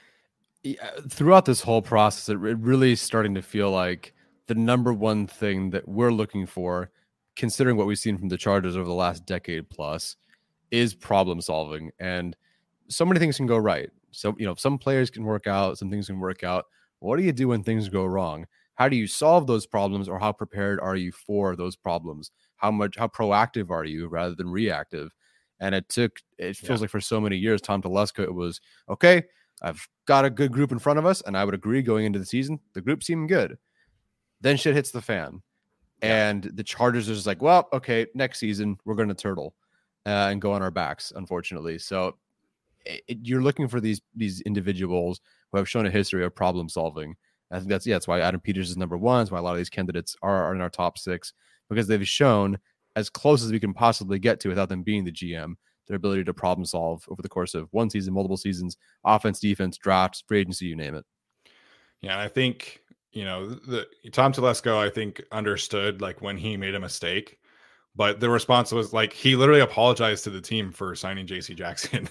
Yeah, throughout this whole process, it, it really is starting to feel like the number one thing that we're looking for, considering what we've seen from the Chargers over the last decade plus, is problem solving. And so many things can go right. So, you know, some players can work out, some things can work out. What do you do when things go wrong? How do you solve those problems, or how prepared are you for those problems? How much, how proactive are you rather than reactive? And it took, it feels yeah. like for so many years, Tom Telesco, it was, okay, I've got a good group in front of us, and I would agree going into the season, the group seemed good. Then shit hits the fan. Yeah. And the Chargers are just like, well, okay, next season, we're going to turtle uh, and go on our backs, unfortunately. So it, it, you're looking for these these individuals who have shown a history of problem solving. I think that's, yeah, that's why Adam Peters is number one. That's why a lot of these candidates are, are in our top six, because they've shown, as close as we can possibly get to without them being the G M, their ability to problem solve over the course of one season, multiple seasons, offense, defense, drafts, free agency, you name it. Yeah, and I think, you know, the Tom Telesco, I think, understood like when he made a mistake, but the response was like, he literally apologized to the team for signing J C Jackson.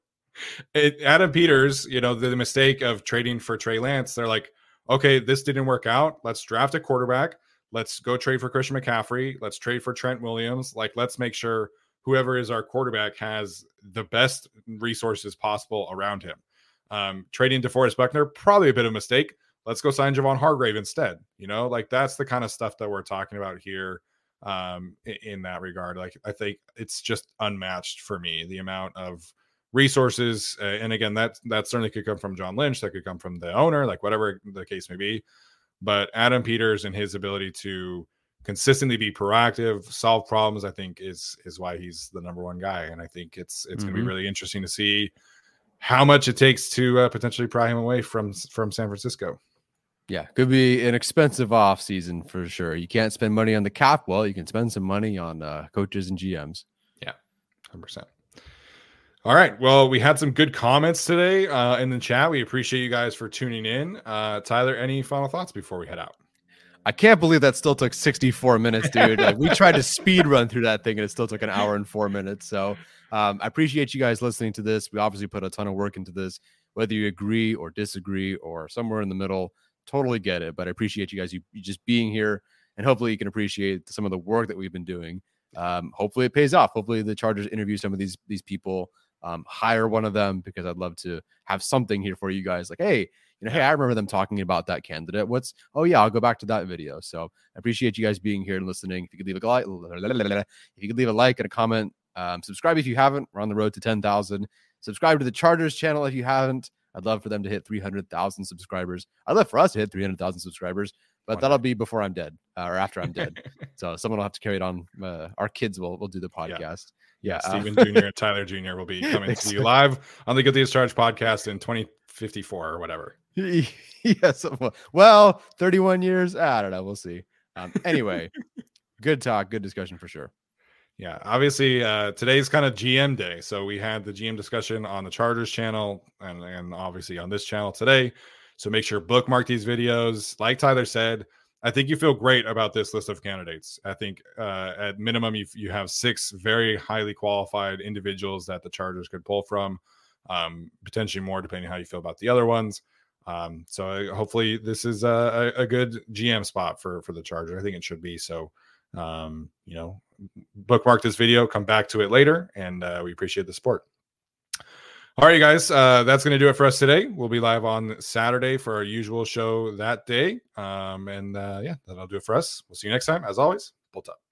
it, Adam Peters, you know, the, the mistake of trading for Trey Lance, they're like, okay, this didn't work out. Let's draft a quarterback. Let's go trade for Christian McCaffrey. Let's trade for Trent Williams. Like, let's make sure whoever is our quarterback has the best resources possible around him. Um, trading DeForest Buckner, probably a bit of a mistake. Let's go sign Javon Hargrave instead. You know, like, that's the kind of stuff that we're talking about here um, in, in that regard. Like, I think it's just unmatched for me, the amount of resources. Uh, and again, that, that certainly could come from John Lynch. That could come from the owner, like whatever the case may be. But Adam Peters and his ability to consistently be proactive, solve problems, I think is is why he's the number one guy. And I think it's it's mm-hmm. going to be really interesting to see how much it takes to uh, potentially pry him away from from San Francisco. Yeah, could be an expensive off season for sure. You can't spend money on the cap. Well, you can spend some money on uh, coaches and G Ms. Yeah, one hundred percent. All right. Well, we had some good comments today uh, in the chat. We appreciate you guys for tuning in. Uh, Tyler, any final thoughts before we head out? I can't believe that still took sixty-four minutes, dude. Like, we tried to speed run through that thing, and it still took an hour and four minutes. So um, I appreciate you guys listening to this. We obviously put a ton of work into this, whether you agree or disagree or somewhere in the middle. Totally get it. But I appreciate you guys you, you just being here, and hopefully you can appreciate some of the work that we've been doing. Um, hopefully it pays off. Hopefully the Chargers interview some of these these people. Um, hire one of them, because I'd love to have something here for you guys. Like, hey, you know, hey, I remember them talking about that candidate. What's, oh yeah, I'll go back to that video. So I appreciate you guys being here and listening. If you could leave a like, if you could leave a like and a comment, um, subscribe if you haven't. We're on the road to ten thousand. Subscribe to the Chargers channel if you haven't. I'd love for them to hit three hundred thousand subscribers. I'd love for us to hit three hundred thousand subscribers, but that'll be before I'm dead uh, or after I'm dead. So someone will have to carry it on. Uh, our kids will will do the podcast. Yeah. Yeah, Stephen uh, Junior and Tyler Junior will be coming to you live on the Get These Charged podcast in twenty fifty-four or whatever. Yes. Well, thirty-one years. I don't know. We'll see. Um, anyway, good talk, good discussion for sure. Yeah, obviously uh, today's kind of G M day. So we had the G M discussion on the Chargers channel and, and obviously on this channel today. So make sure bookmark these videos. Like Tyler said, I think you feel great about this list of candidates. I think uh, at minimum, you, you have six very highly qualified individuals that the Chargers could pull from, um, potentially more depending on how you feel about the other ones. Um, so uh, hopefully this is a, a good G M spot for, for the Chargers. I think it should be. So, um, you know, bookmark this video, come back to it later, and uh, we appreciate the support. All right, you guys, uh, that's going to do it for us today. We'll be live on Saturday for our usual show that day. Um, and uh, yeah, that'll do it for us. We'll see you next time. As always, Bolt up.